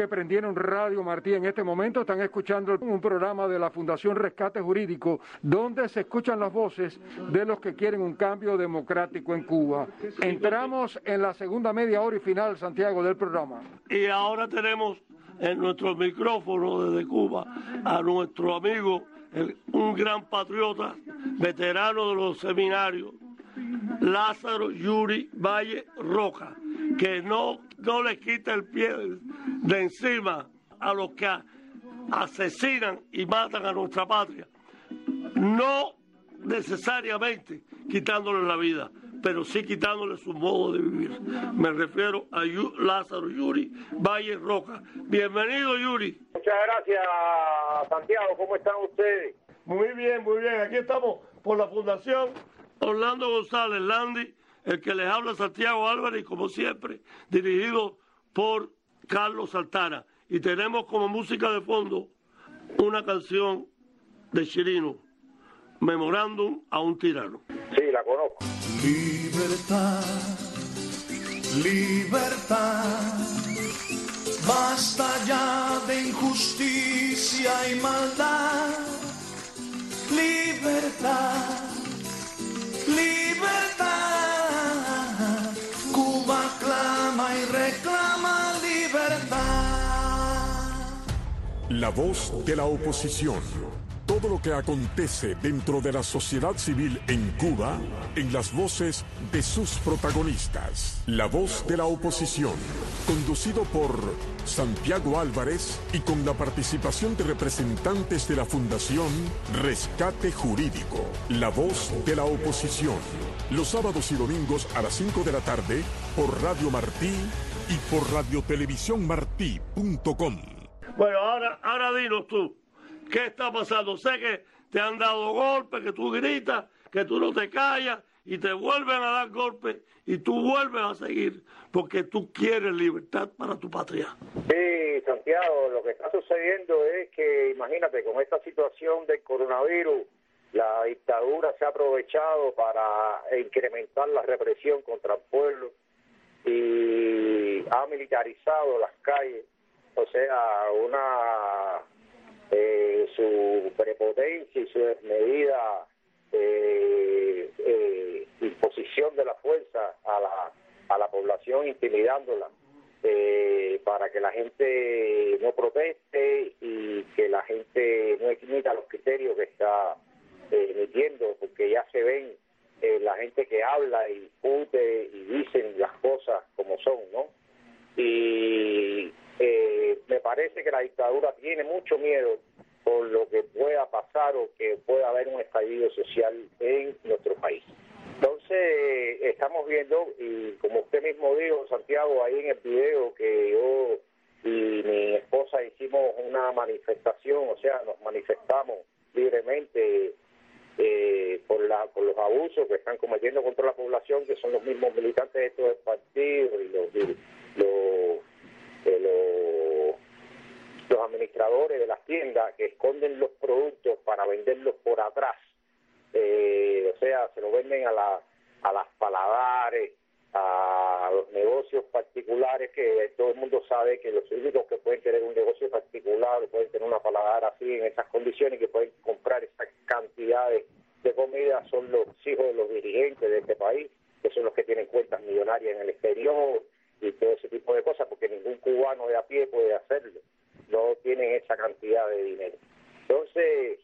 que prendieron Radio Martí en este momento están escuchando un programa de la Fundación Rescate Jurídico donde se escuchan las voces de los que quieren un cambio democrático en Cuba. Entramos en la segunda media hora y final, Santiago, del programa. Y ahora tenemos en nuestro micrófono desde Cuba a nuestro amigo, el, un gran patriota, veterano de los seminarios, Lázaro Yuri Valle Roca, que no, no le quita el pie de encima a los que asesinan y matan a nuestra patria. No necesariamente quitándole la vida, pero sí quitándole su modo de vivir. Me refiero a Yu, Lázaro Yuri Valle Roca. Bienvenido, Yuri. Muchas gracias, Santiago. ¿Cómo están ustedes? Muy bien, muy bien. Aquí estamos por la Fundación Orlando González Landi, el que les habla Santiago Álvarez, y como siempre, dirigido por Carlos Santana. Y tenemos como música de fondo una canción de Chirino, Memorándum a un tirano. Sí, la conozco. Libertad, libertad, basta ya de injusticia y maldad. Libertad, libertad, Cuba clama y reclama libertad. La voz de la oposición. Todo lo que acontece dentro de la sociedad civil en Cuba, en las voces de sus protagonistas. La voz de la oposición, conducido por Santiago Álvarez y con la participación de representantes de la Fundación Rescate Jurídico. La voz de la oposición, los sábados y domingos a las cinco de la tarde por Radio Martí y por radiotelevisión martí punto com. Bueno, ahora, ahora dinos tú. ¿Qué está pasando? Sé que te han dado golpes, que tú gritas, que tú no te callas y te vuelven a dar golpes y tú vuelves a seguir porque tú quieres libertad para tu patria. Sí, Santiago, lo que está sucediendo es que, imagínate, con esta situación del coronavirus, la dictadura se ha aprovechado para incrementar la represión contra el pueblo y ha militarizado las calles, o sea, una... Eh, su prepotencia y su desmedida eh, eh, imposición de la fuerza a la, a la población, intimidándola eh, para que la gente no proteste y que la gente no emita los criterios que está eh, emitiendo, porque ya se ven eh, la gente que habla y discute y dicen las cosas como son, ¿no? Y Eh, me parece que la dictadura tiene mucho miedo por lo que pueda pasar o que pueda haber un estallido social en nuestro país. Entonces, estamos viendo, y como usted mismo dijo, Santiago, ahí en el video que yo y mi esposa hicimos una manifestación, o sea, nos manifestamos libremente eh, por, la, por los abusos que están cometiendo contra la población, que son los mismos militantes de estos partidos y los... Y los de los, los administradores de las tiendas que esconden los productos para venderlos por atrás, eh, o sea, se lo venden a, la, a las paladares, a los negocios particulares, que todo el mundo sabe que los únicos que pueden tener un negocio particular, pueden tener una paladar así en esas condiciones, que pueden comprar esas cantidades de comida, son los hijos de los dirigentes de este país, que son los que tienen cuentas millonarias en el exterior, y todo ese tipo de cosas, porque ningún cubano de a pie puede hacerlo, no tienen esa cantidad de dinero. Entonces,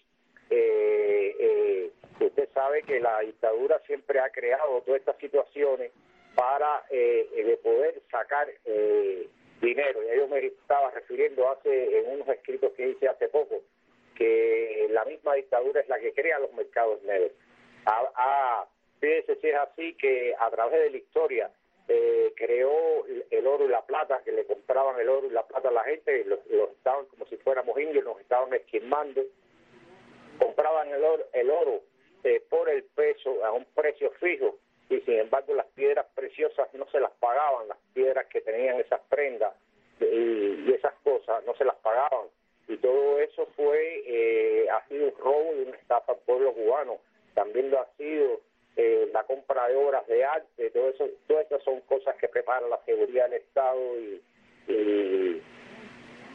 eh, eh, usted sabe que la dictadura siempre ha creado todas estas situaciones para eh, de poder sacar eh, dinero. Ya yo me estaba refiriendo hace en unos escritos que hice hace poco, que la misma dictadura es la que crea los mercados negros. A, a, fíjese si es así, que a través de la historia Eh, creó el oro y la plata, que le compraban el oro y la plata a la gente, y los, los estaban como si fuéramos indios, nos estaban esquilmando, compraban el oro, el oro eh, por el peso, a un precio fijo, y sin embargo las piedras preciosas no se las pagaban, las piedras que tenían esas prendas y, y esas cosas no se las pagaban, y todo eso fue, eh, ha sido un robo y una estafa al pueblo cubano. También lo ha sido Eh, la compra de obras de arte, todo eso, todas estas son cosas que prepara la seguridad del Estado y, y,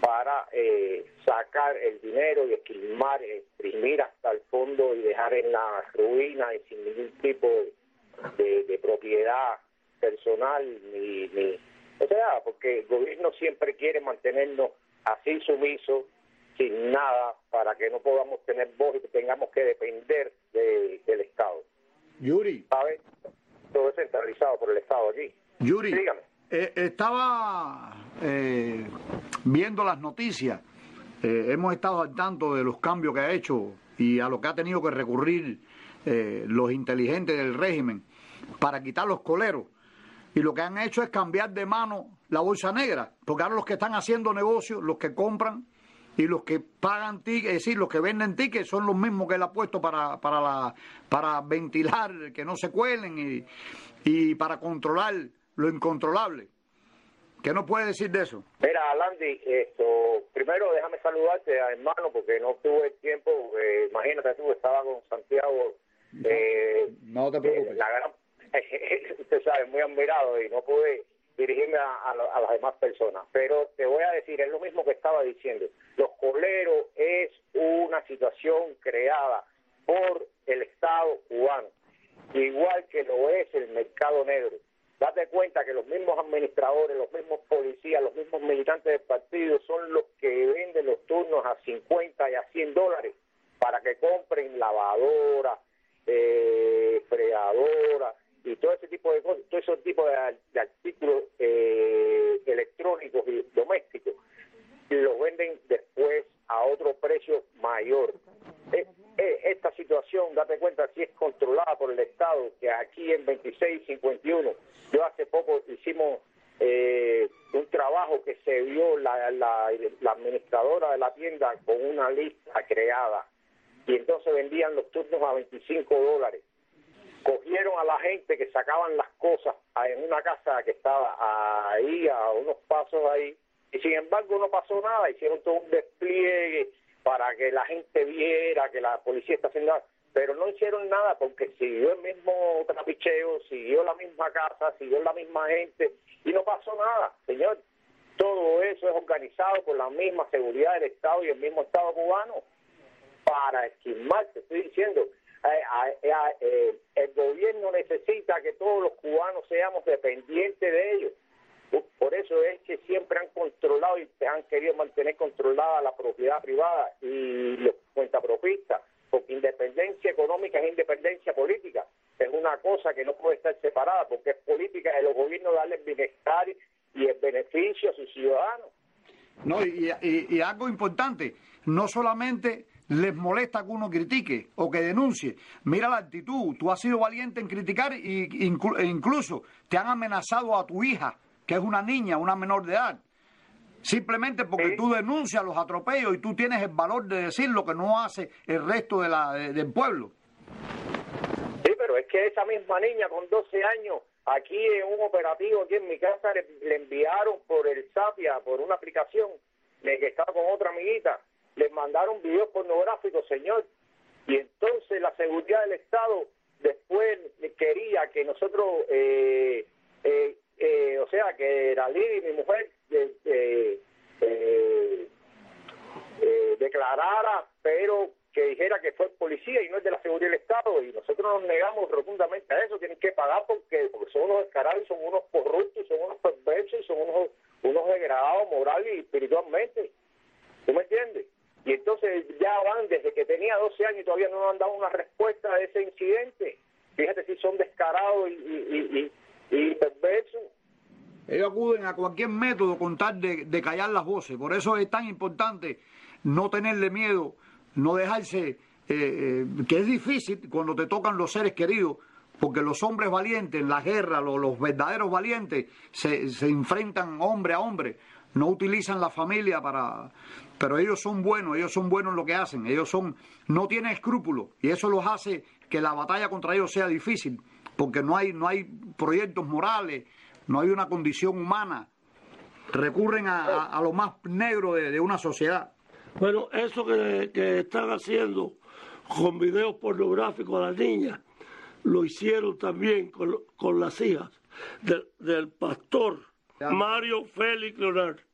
para eh, sacar el dinero y esquilmar, exprimir hasta el fondo y dejar en la ruina y sin ningún tipo de, de propiedad personal ni, ni o sea, porque el gobierno siempre quiere mantenernos así sumisos, sin nada, para que no podamos tener voz y que tengamos que depender de, del Estado. Yuri. ¿Sabes? Todo es centralizado por el Estado aquí. Yuri, dígame. Eh, estaba eh, viendo las noticias, eh, hemos estado al tanto de los cambios que ha hecho y a lo que ha tenido que recurrir eh, los inteligentes del régimen para quitar los coleros. Y lo que han hecho es cambiar de mano la bolsa negra, porque ahora los que están haciendo negocios, los que compran y los que pagan tickets, es decir, los que venden tickets son los mismos que él ha puesto para, para, la, para ventilar, que no se cuelen y, y para controlar lo incontrolable. ¿Qué nos puede decir de eso? Mira, Landy, esto, primero déjame saludarte, hermano, porque no tuve tiempo, eh, imagínate tú, estaba con Santiago. Eh, no te preocupes. Eh, la gran, usted sabe, muy admirado y no pude dirigirme a, a, a las demás personas. Pero te voy a decir, es lo mismo que estaba diciendo. Los coleros es una situación creada por el Estado cubano, igual que lo es el mercado negro. Date cuenta que los mismos administradores, los mismos policías, los mismos militantes del partido son los que venden los turnos a cincuenta y a cien dólares para que compren lavadoras, eh, fregadoras y todo ese tipo de cosas, todo ese tipo de, de artículos eh, electrónicos y domésticos, y los venden después a otro precio mayor. Eh, eh, esta situación, date cuenta, si es controlada por el Estado, que aquí en veintiséis cincuenta y uno, yo hace poco hicimos eh, un trabajo que se vio la, la, la administradora de la tienda con una lista creada, y entonces vendían los turnos a veinticinco dólares. Cogieron a la gente que sacaban las cosas en una casa que estaba ahí, a unos pasos ahí, y sin embargo no pasó nada. Hicieron todo un despliegue para que la gente viera que la policía está haciendo algo, pero no hicieron nada porque siguió el mismo trapicheo, siguió la misma casa, siguió la misma gente, y no pasó nada, señor. Todo eso es organizado por la misma seguridad del Estado y el mismo Estado cubano para esquilmar, te estoy diciendo. Eh, eh, eh, el gobierno necesita que todos los cubanos seamos dependientes de ellos. Por eso es que siempre han controlado y han querido mantener controlada la propiedad privada y los cuentapropistas, porque independencia económica es independencia política. Es una cosa que no puede estar separada, porque es política de los gobiernos darle el bienestar y el beneficio a sus ciudadanos. No, y, y, y algo importante, no solamente les molesta que uno critique o que denuncie. Mira la actitud, tú has sido valiente en criticar y inclu- e incluso te han amenazado a tu hija, que es una niña, una menor de edad, simplemente porque sí. Tú denuncias los atropellos y tú tienes el valor de decir lo que no hace el resto de la, de, del pueblo. Sí, pero es que esa misma niña con doce años, aquí en un operativo aquí en mi casa, le, le enviaron por el Zapia, por una aplicación, de que estaba con otra amiguita, les mandaron videos pornográficos, señor, y entonces la seguridad del Estado después quería que nosotros, eh, eh, eh, o sea, que la Lidia y mi mujer eh, eh, eh, eh, declarara, pero que dijera que fue policía y no es de la seguridad del Estado, y nosotros nos negamos rotundamente a eso. Tienen que pagar porque, porque son unos descarados, son unos corruptos, son unos perversos, son unos, unos degradados moral y espiritualmente. ¿Tú me entiendes? Y entonces ya van desde que tenía doce años y todavía no han dado una respuesta a ese incidente. Fíjate si son descarados y, y, y, y perversos. Ellos acuden a cualquier método con tal de, de callar las voces. Por eso es tan importante no tenerle miedo, no dejarse, eh, eh, que es difícil cuando te tocan los seres queridos, porque los hombres valientes en la guerra, los, los verdaderos valientes, se, se enfrentan hombre a hombre, no utilizan la familia para... Pero ellos son buenos, ellos son buenos en lo que hacen, ellos son no tienen escrúpulos, y eso los hace que la batalla contra ellos sea difícil, porque no hay, no hay proyectos morales, no hay una condición humana, recurren a, a, a lo más negro de, de una sociedad. Bueno, eso que, que están haciendo con videos pornográficos a las niñas, lo hicieron también con, con las hijas del, del pastor Mario Félix Leonard.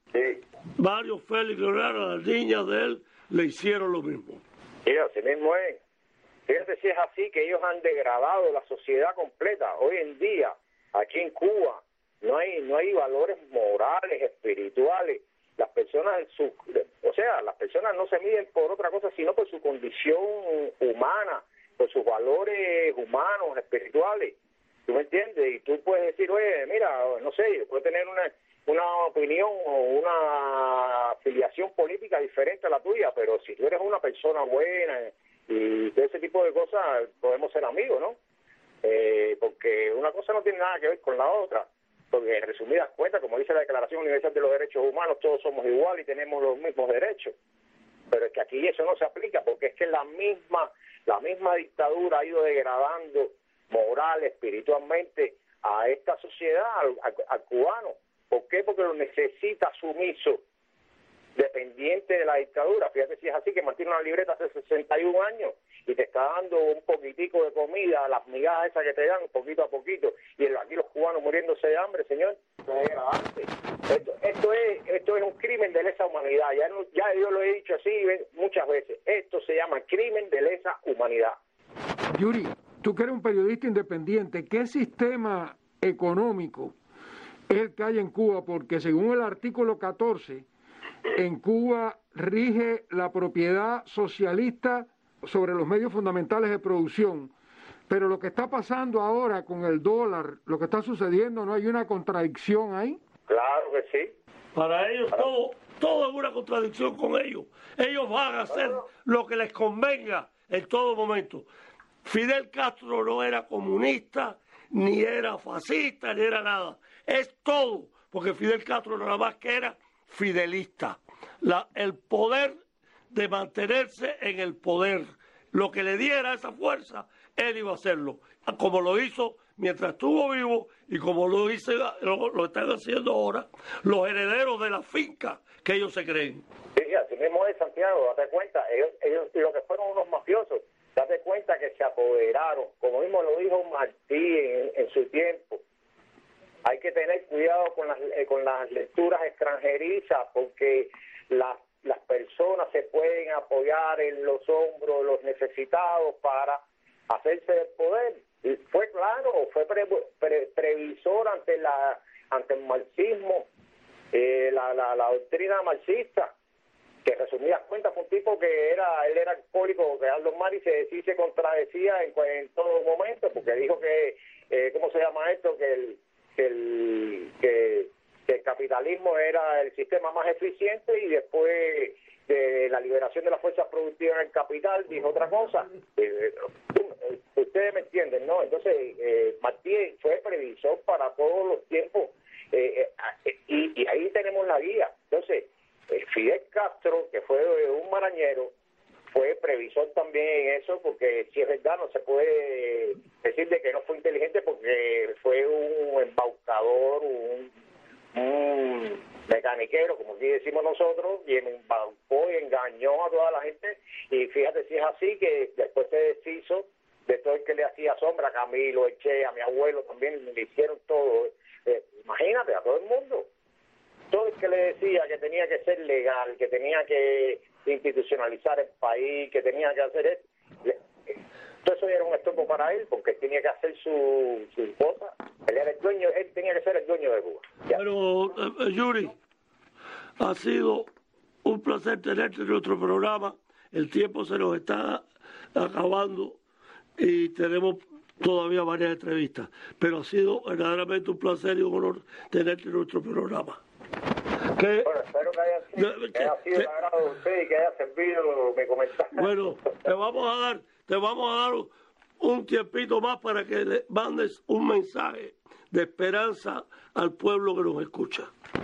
Sí. Mario Félix Leonardo, las niñas de él, le hicieron lo mismo. Sí, así mismo es. Fíjate si es así que ellos han degradado la sociedad completa. Hoy en día, aquí en Cuba, no hay no hay valores morales, espirituales. Las personas, su, o sea, las personas no se miden por otra cosa, sino por su condición humana, por sus valores humanos, espirituales. ¿Tú me entiendes? Y tú puedes decir, oye, mira, no sé, puedes tener una, una opinión o una afiliación política diferente a la tuya, pero si tú eres una persona buena y todo ese tipo de cosas, podemos ser amigos, ¿no? Eh, porque una cosa no tiene nada que ver con la otra. Porque en resumidas cuentas, como dice la Declaración Universal de los Derechos Humanos, todos somos iguales y tenemos los mismos derechos. Pero es que aquí eso no se aplica, porque es que la misma, la misma dictadura ha ido degradando moral, espiritualmente a esta sociedad, al, al, al cubano. ¿Por qué? Porque lo necesita sumiso, dependiente de la dictadura. Fíjate si es así, que mantiene una libreta hace sesenta y un años y te está dando un poquitico de comida, las migajas esas que te dan, poquito a poquito, y aquí los cubanos muriéndose de hambre, señor. Esto es degradante. Esto, esto, es, esto es un crimen de lesa humanidad. Ya, no, ya yo lo he dicho así muchas veces. Esto se llama crimen de lesa humanidad. Yuri, tú que eres un periodista independiente, ¿qué sistema económico es el que hay en Cuba? Porque según el artículo catorce, en Cuba rige la propiedad socialista sobre los medios fundamentales de producción, pero lo que está pasando ahora con el dólar, lo que está sucediendo, ¿no hay una contradicción ahí? Claro que sí. Para ellos todo, todo es una contradicción con ellos. Ellos van a hacer lo que les convenga en todo momento. Fidel Castro no era comunista, ni era fascista, ni era nada. Es todo, porque Fidel Castro nada más que era fidelista. La, el poder de mantenerse en el poder. Lo que le diera esa fuerza, él iba a hacerlo. Como lo hizo mientras estuvo vivo y como lo, hice, lo, lo están haciendo ahora los herederos de la finca que ellos se creen. Sí, así mismo es, Santiago, date cuenta, ellos, ellos lo que fueron unos mafiosos, date cuenta que se apoderaron, como mismo lo dijo Martí en, en su tiempo. Hay que tener cuidado con las, eh, con las lecturas extranjerizas, porque las, las personas se pueden apoyar en los hombros de los necesitados para hacerse del poder. Y fue claro, fue pre, pre, previsor ante la ante el marxismo, eh, la, la, la doctrina marxista, que resumidas cuentas fue un tipo que era, él era alcohólico, que Aldo Mari se, sí se contradecía en, en todo momento, porque dijo que, eh, ¿cómo se llama esto? Que el que el, que, que el capitalismo era el sistema más eficiente, y después de la liberación de las fuerzas productivas en el capital dijo otra cosa. Eh, eh, ustedes me entienden, ¿no? Entonces, eh, Martí fue previsor para todos los tiempos, eh, eh, y, y ahí tenemos la guía. Entonces, eh, Fidel Castro, que fue un marañero, fue previsor también en eso, porque si es verdad no se puede decir de que no fue inteligente, porque fue un embaucador, un, un mecaniquero, como aquí decimos nosotros, y embaucó y engañó a toda la gente. Y fíjate si es así, que después se deshizo de todo el que le hacía sombra, a Camilo, Eche, a mi abuelo también, le hicieron todo. Eh, imagínate, a todo el mundo. Todo el que le decía que tenía que ser legal, que tenía que institucionalizar el país, que tenía que hacer eso, todo eso era un estorbo para él, porque tenía que hacer su, su cosa. Él era el dueño, él tenía que ser el dueño de Cuba. Ya. Pero, eh, Yuri, ha sido un placer tenerte en nuestro programa. El tiempo se nos está acabando y tenemos todavía varias entrevistas, pero ha sido verdaderamente un placer y un honor tenerte en nuestro programa. Que, bueno, espero que haya sido, que, que haya sido que, el agrado de usted y que haya servido mi comentario. Bueno, te vamos a dar, te vamos a dar un, un tiempito más para que le mandes un mensaje de esperanza al pueblo que nos escucha.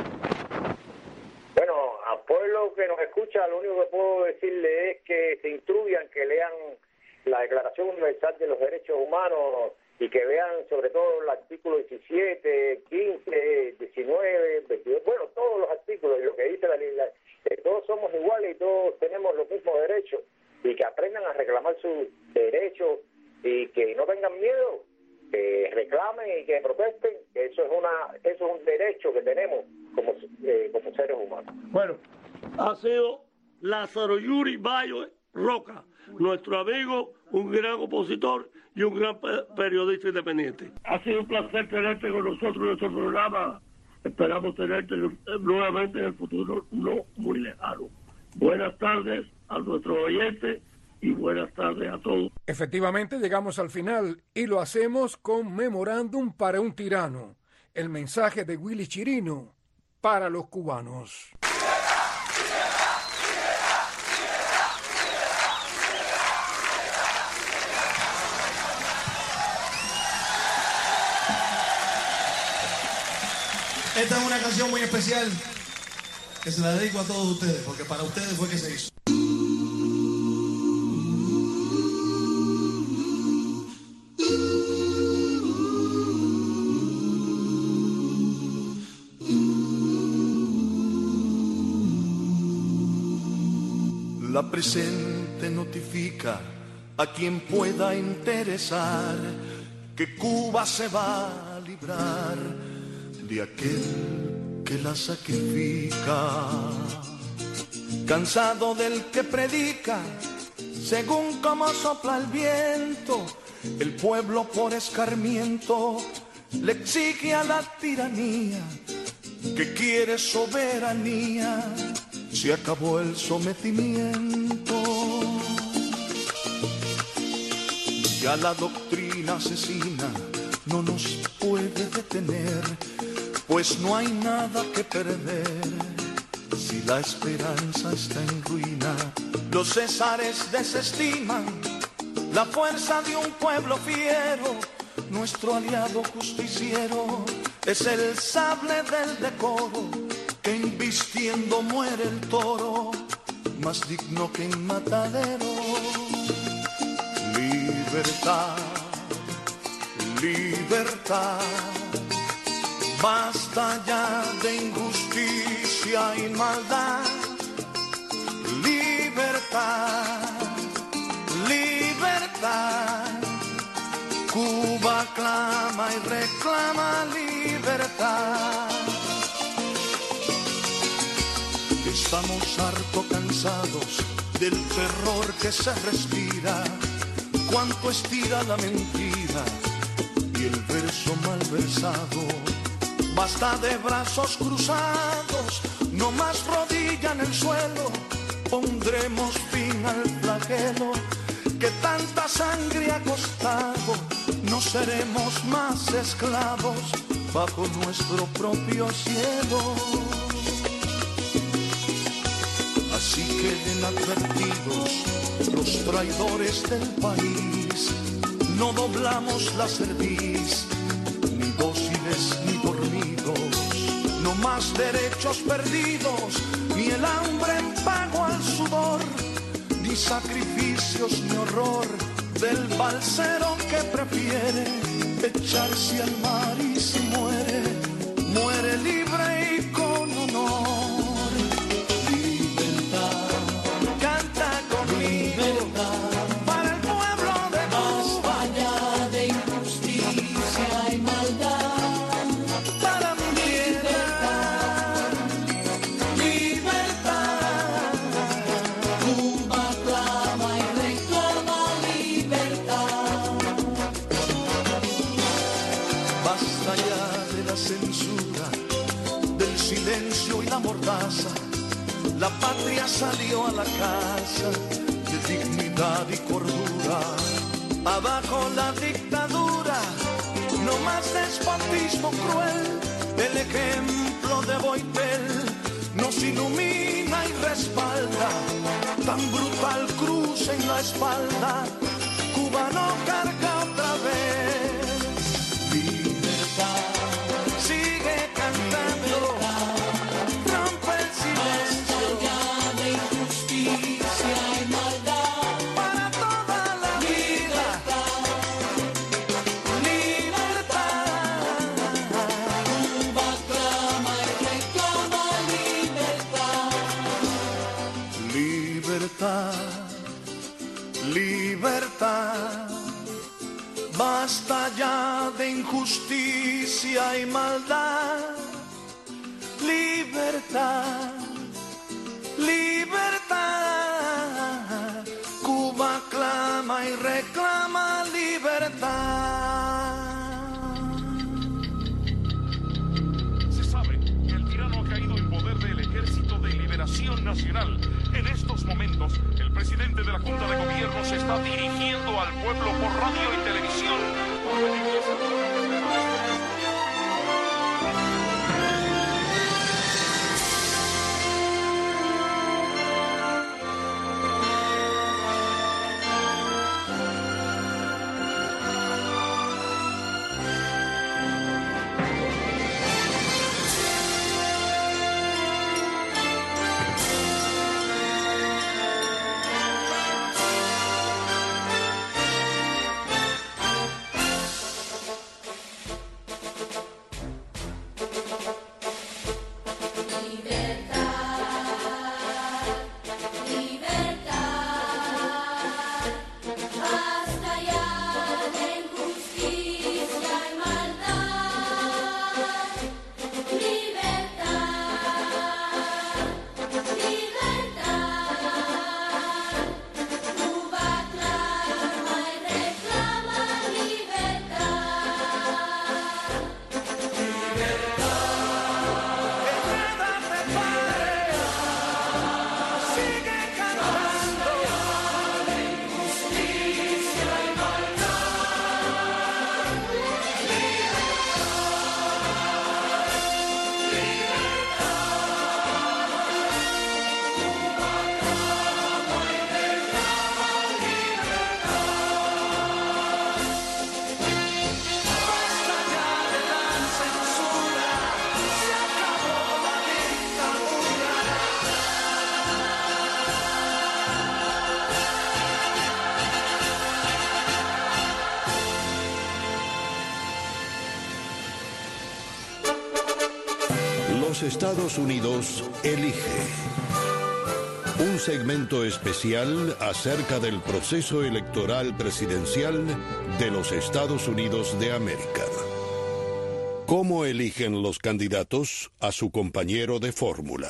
Bueno, al pueblo que nos escucha, lo único que puedo decirle es que se instruyan, que lean la Declaración Universal de los Derechos Humanos y que vean sobre todo el artículo diecisiete, quince, diecinueve, veintidós, bueno, todos los artículos, y lo que dice la ley, que todos somos iguales y todos tenemos los mismos derechos, y que aprendan a reclamar sus derechos y que no tengan miedo, que reclamen y que protesten, que eso es una, eso es un derecho que tenemos como, eh, como seres humanos. Bueno, ha sido Lázaro Yuri Bayo Roca, nuestro amigo, un gran opositor y un gran periodista independiente. Ha sido un placer tenerte con nosotros en nuestro programa. Esperamos tenerte nuevamente en el futuro no muy lejano. Buenas tardes a nuestros oyentes y buenas tardes a todos. Efectivamente, llegamos al final y lo hacemos con Memorándum para un tirano, el mensaje de Willy Chirino para los cubanos. Esta es una canción muy especial que se la dedico a todos ustedes, porque para ustedes fue que se hizo. La presente notifica a quien pueda interesar que Cuba se va a librar de aquel que la sacrifica. Cansado del que predica, según como sopla el viento, el pueblo por escarmiento le exige a la tiranía que quiere soberanía. Se acabó el sometimiento. Ya la doctrina asesina no nos puede detener, pues no hay nada que perder si la esperanza está en ruina. Los césares desestiman la fuerza de un pueblo fiero. Nuestro aliado justiciero es el sable del decoro, que embistiendo muere el toro, más digno que en matadero. Libertad, libertad, basta ya de injusticia y maldad. Libertad, libertad, Cuba clama y reclama libertad. Estamos harto cansados del terror que se respira, cuánto estira la mentira y el verso mal versado. Basta de brazos cruzados, no más rodilla en el suelo, pondremos fin al flagelo que tanta sangre ha costado. No seremos más esclavos bajo nuestro propio cielo. Así queden advertidos los traidores del país. No doblamos la cerviz, ni dóciles ni dormidos. No más derechos perdidos, ni el hambre en pago al sudor, ni sacrificios ni horror del balsero que prefiere echarse al mar y si muere, muere libre y con honor. La patria salió a la casa de dignidad y cordura. Abajo la dictadura, no más despotismo cruel. El ejemplo de Boitel nos ilumina y respalda. Tan brutal cruz en la espalda, Cuba no carga otra vez. Libertad, sigue cantando. Libertad, basta ya de injusticia y maldad. libertad, libertad. Cuba clama y reclama libertad. Se sabe que el tirano ha caído en poder del Ejército de Liberación Nacional. En estos momentos, el presidente de la Junta de Gobierno se está dirigiendo al pueblo por radio y televisión. Por pedirles a todos los Estados Unidos elige. Un segmento especial acerca del proceso electoral presidencial de los Estados Unidos de América. ¿Cómo eligen los candidatos a su compañero de fórmula?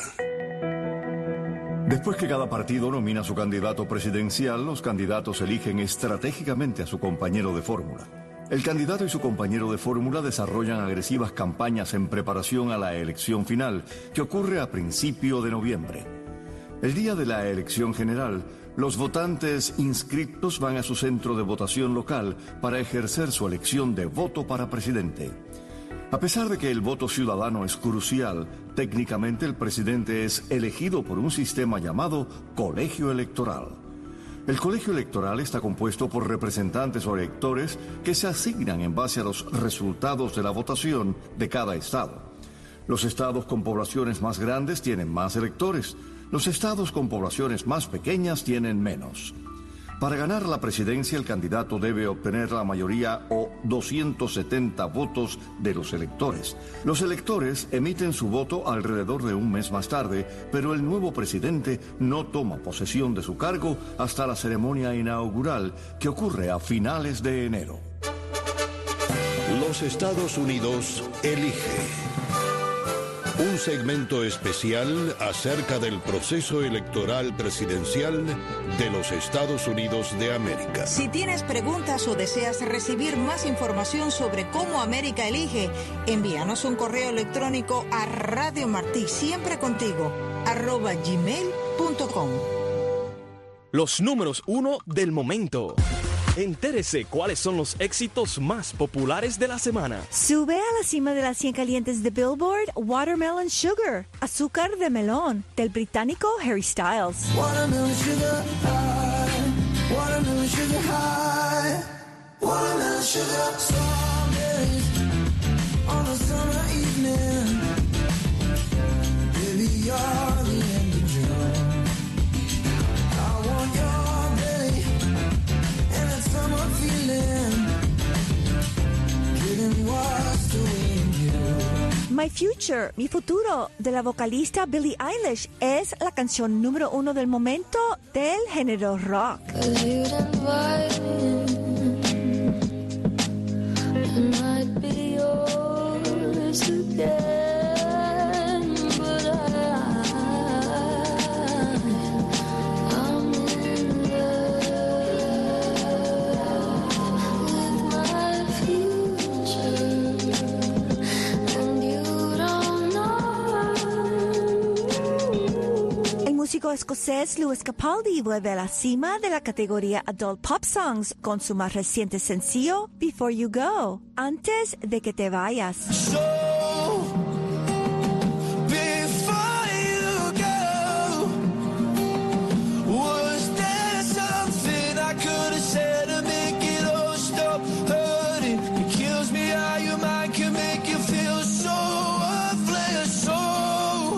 Después que cada partido nomina a su candidato presidencial, los candidatos eligen estratégicamente a su compañero de fórmula. El candidato y su compañero de fórmula desarrollan agresivas campañas en preparación a la elección final, que ocurre a principio de noviembre. El día de la elección general, los votantes inscriptos van a su centro de votación local para ejercer su elección de voto para presidente. A pesar de que el voto ciudadano es crucial, técnicamente el presidente es elegido por un sistema llamado colegio electoral. El colegio electoral está compuesto por representantes o electores que se asignan en base a los resultados de la votación de cada estado. Los estados con poblaciones más grandes tienen más electores. Los estados con poblaciones más pequeñas tienen menos. Para ganar la presidencia, el candidato debe obtener la mayoría o doscientos setenta votos de los electores. Los electores emiten su voto alrededor de un mes más tarde, pero el nuevo presidente no toma posesión de su cargo hasta la ceremonia inaugural, que ocurre a finales de enero. Los Estados Unidos elige. Un segmento especial acerca del proceso electoral presidencial de los Estados Unidos de América. Si tienes preguntas o deseas recibir más información sobre cómo América elige, envíanos un correo electrónico a Radio Martí, siempre contigo, arroba gmail punto com. Los números uno del momento. Entérese cuáles son los éxitos más populares de la semana. Sube a la cima de las cien calientes de Billboard, Watermelon Sugar, azúcar de melón, del británico Harry Styles. Watermelon sugar high, watermelon sugar high, watermelon sugar. Strawberries on a summer evening. Baby, you're the end of June. I want your belly and that summer feeling. Getting washed away in you. My Future, Mi Futuro, de la vocalista Billie Eilish, es la canción número uno del momento del género rock. músico escocés Lewis Capaldi vuelve a la cima de la categoría Adult Pop Songs con su más reciente sencillo, Before You Go, antes de que te vayas. So, before you go, was there something I could have said to make it all stop hurting? It kills me how your mind can make you feel so worthless. So,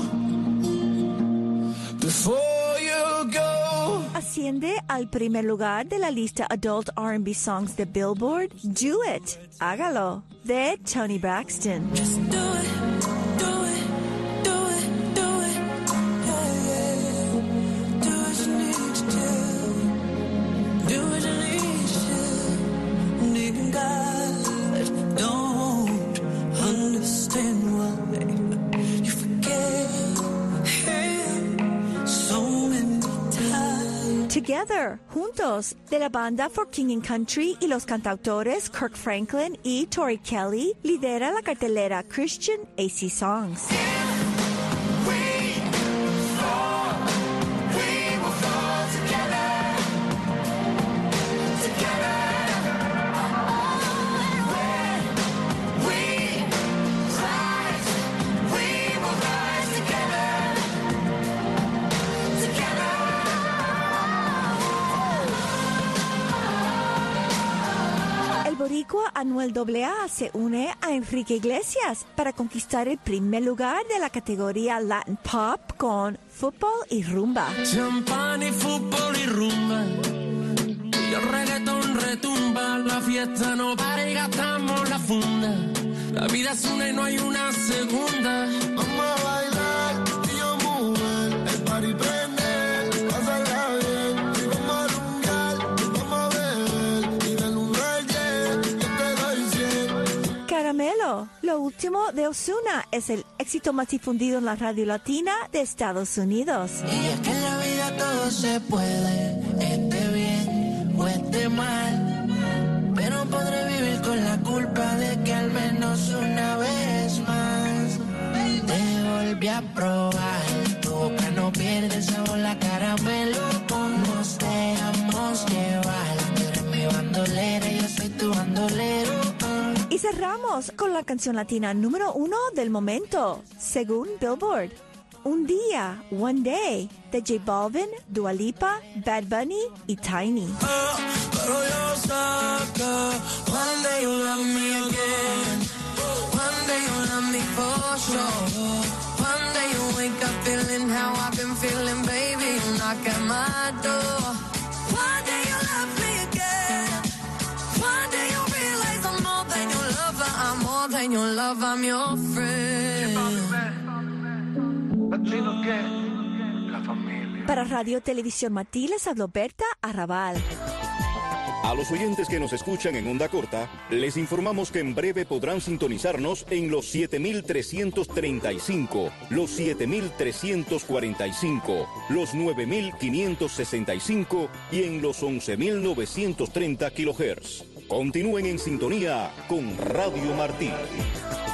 before you go. Asciende al primer lugar de la lista Adult R and B Songs de Billboard, Do It, Hágalo, de Toni Braxton. Just do it, do it, do it, do it, yeah, yeah. Do what you need to do, do what you need to do. Even God don't understand why you forget him so many times. Together, juntos, de la banda For King and Country y los cantautores Kirk Franklin y Tori Kelly, lidera la cartelera Christian A C Songs. Boricua Anuel doble A se une a Enrique Iglesias para conquistar el primer lugar de la categoría Latin Pop con Fútbol y Rumba. Champán y fútbol y rumba, y el reggaetón retumba, la fiesta no para y gastamos la funda. La vida es una y no hay una segunda. Vamos a bailar y yo mover, el party prende, pasarla bien. Y vamos a rumbear, y vamos a beber, y del uno al diez, yo te doy cien. Caramelo, lo último de Ozuna, es el éxito más difundido en la radio latina de Estados Unidos. Y es que en la vida todo se puede, esté bien o esté mal, pero podré vivir con la culpa de que al menos una vez más te volví a probar. Tu boca no pierde sabor, la caramelo, nos dejamos llevar. Tú eres mi bandolera, yo soy tu bandolero. Y cerramos con la canción latina número uno del momento, según Billboard. Un día, One Day, de J Balvin, Dua Lipa, Bad Bunny y Tiny. Oh, pero yo sé que one day you'll love me again. One day you'll love me for sure. One day you'll wake up feeling how I've been feeling, baby. You knock at my door. One day you'll love me again. One day you'll realize I'm more than your lover. I'm more than your lover, I'm your friend. Para Radio Televisión Martí les habló Berta Arrabal. A los oyentes que nos escuchan en onda corta, les informamos que en breve podrán sintonizarnos en los siete mil trescientos treinta y cinco, los siete mil trescientos cuarenta y cinco, los nueve mil quinientos sesenta y cinco y en los once mil novecientos treinta kilohertz. Continúen en sintonía con Radio Martí.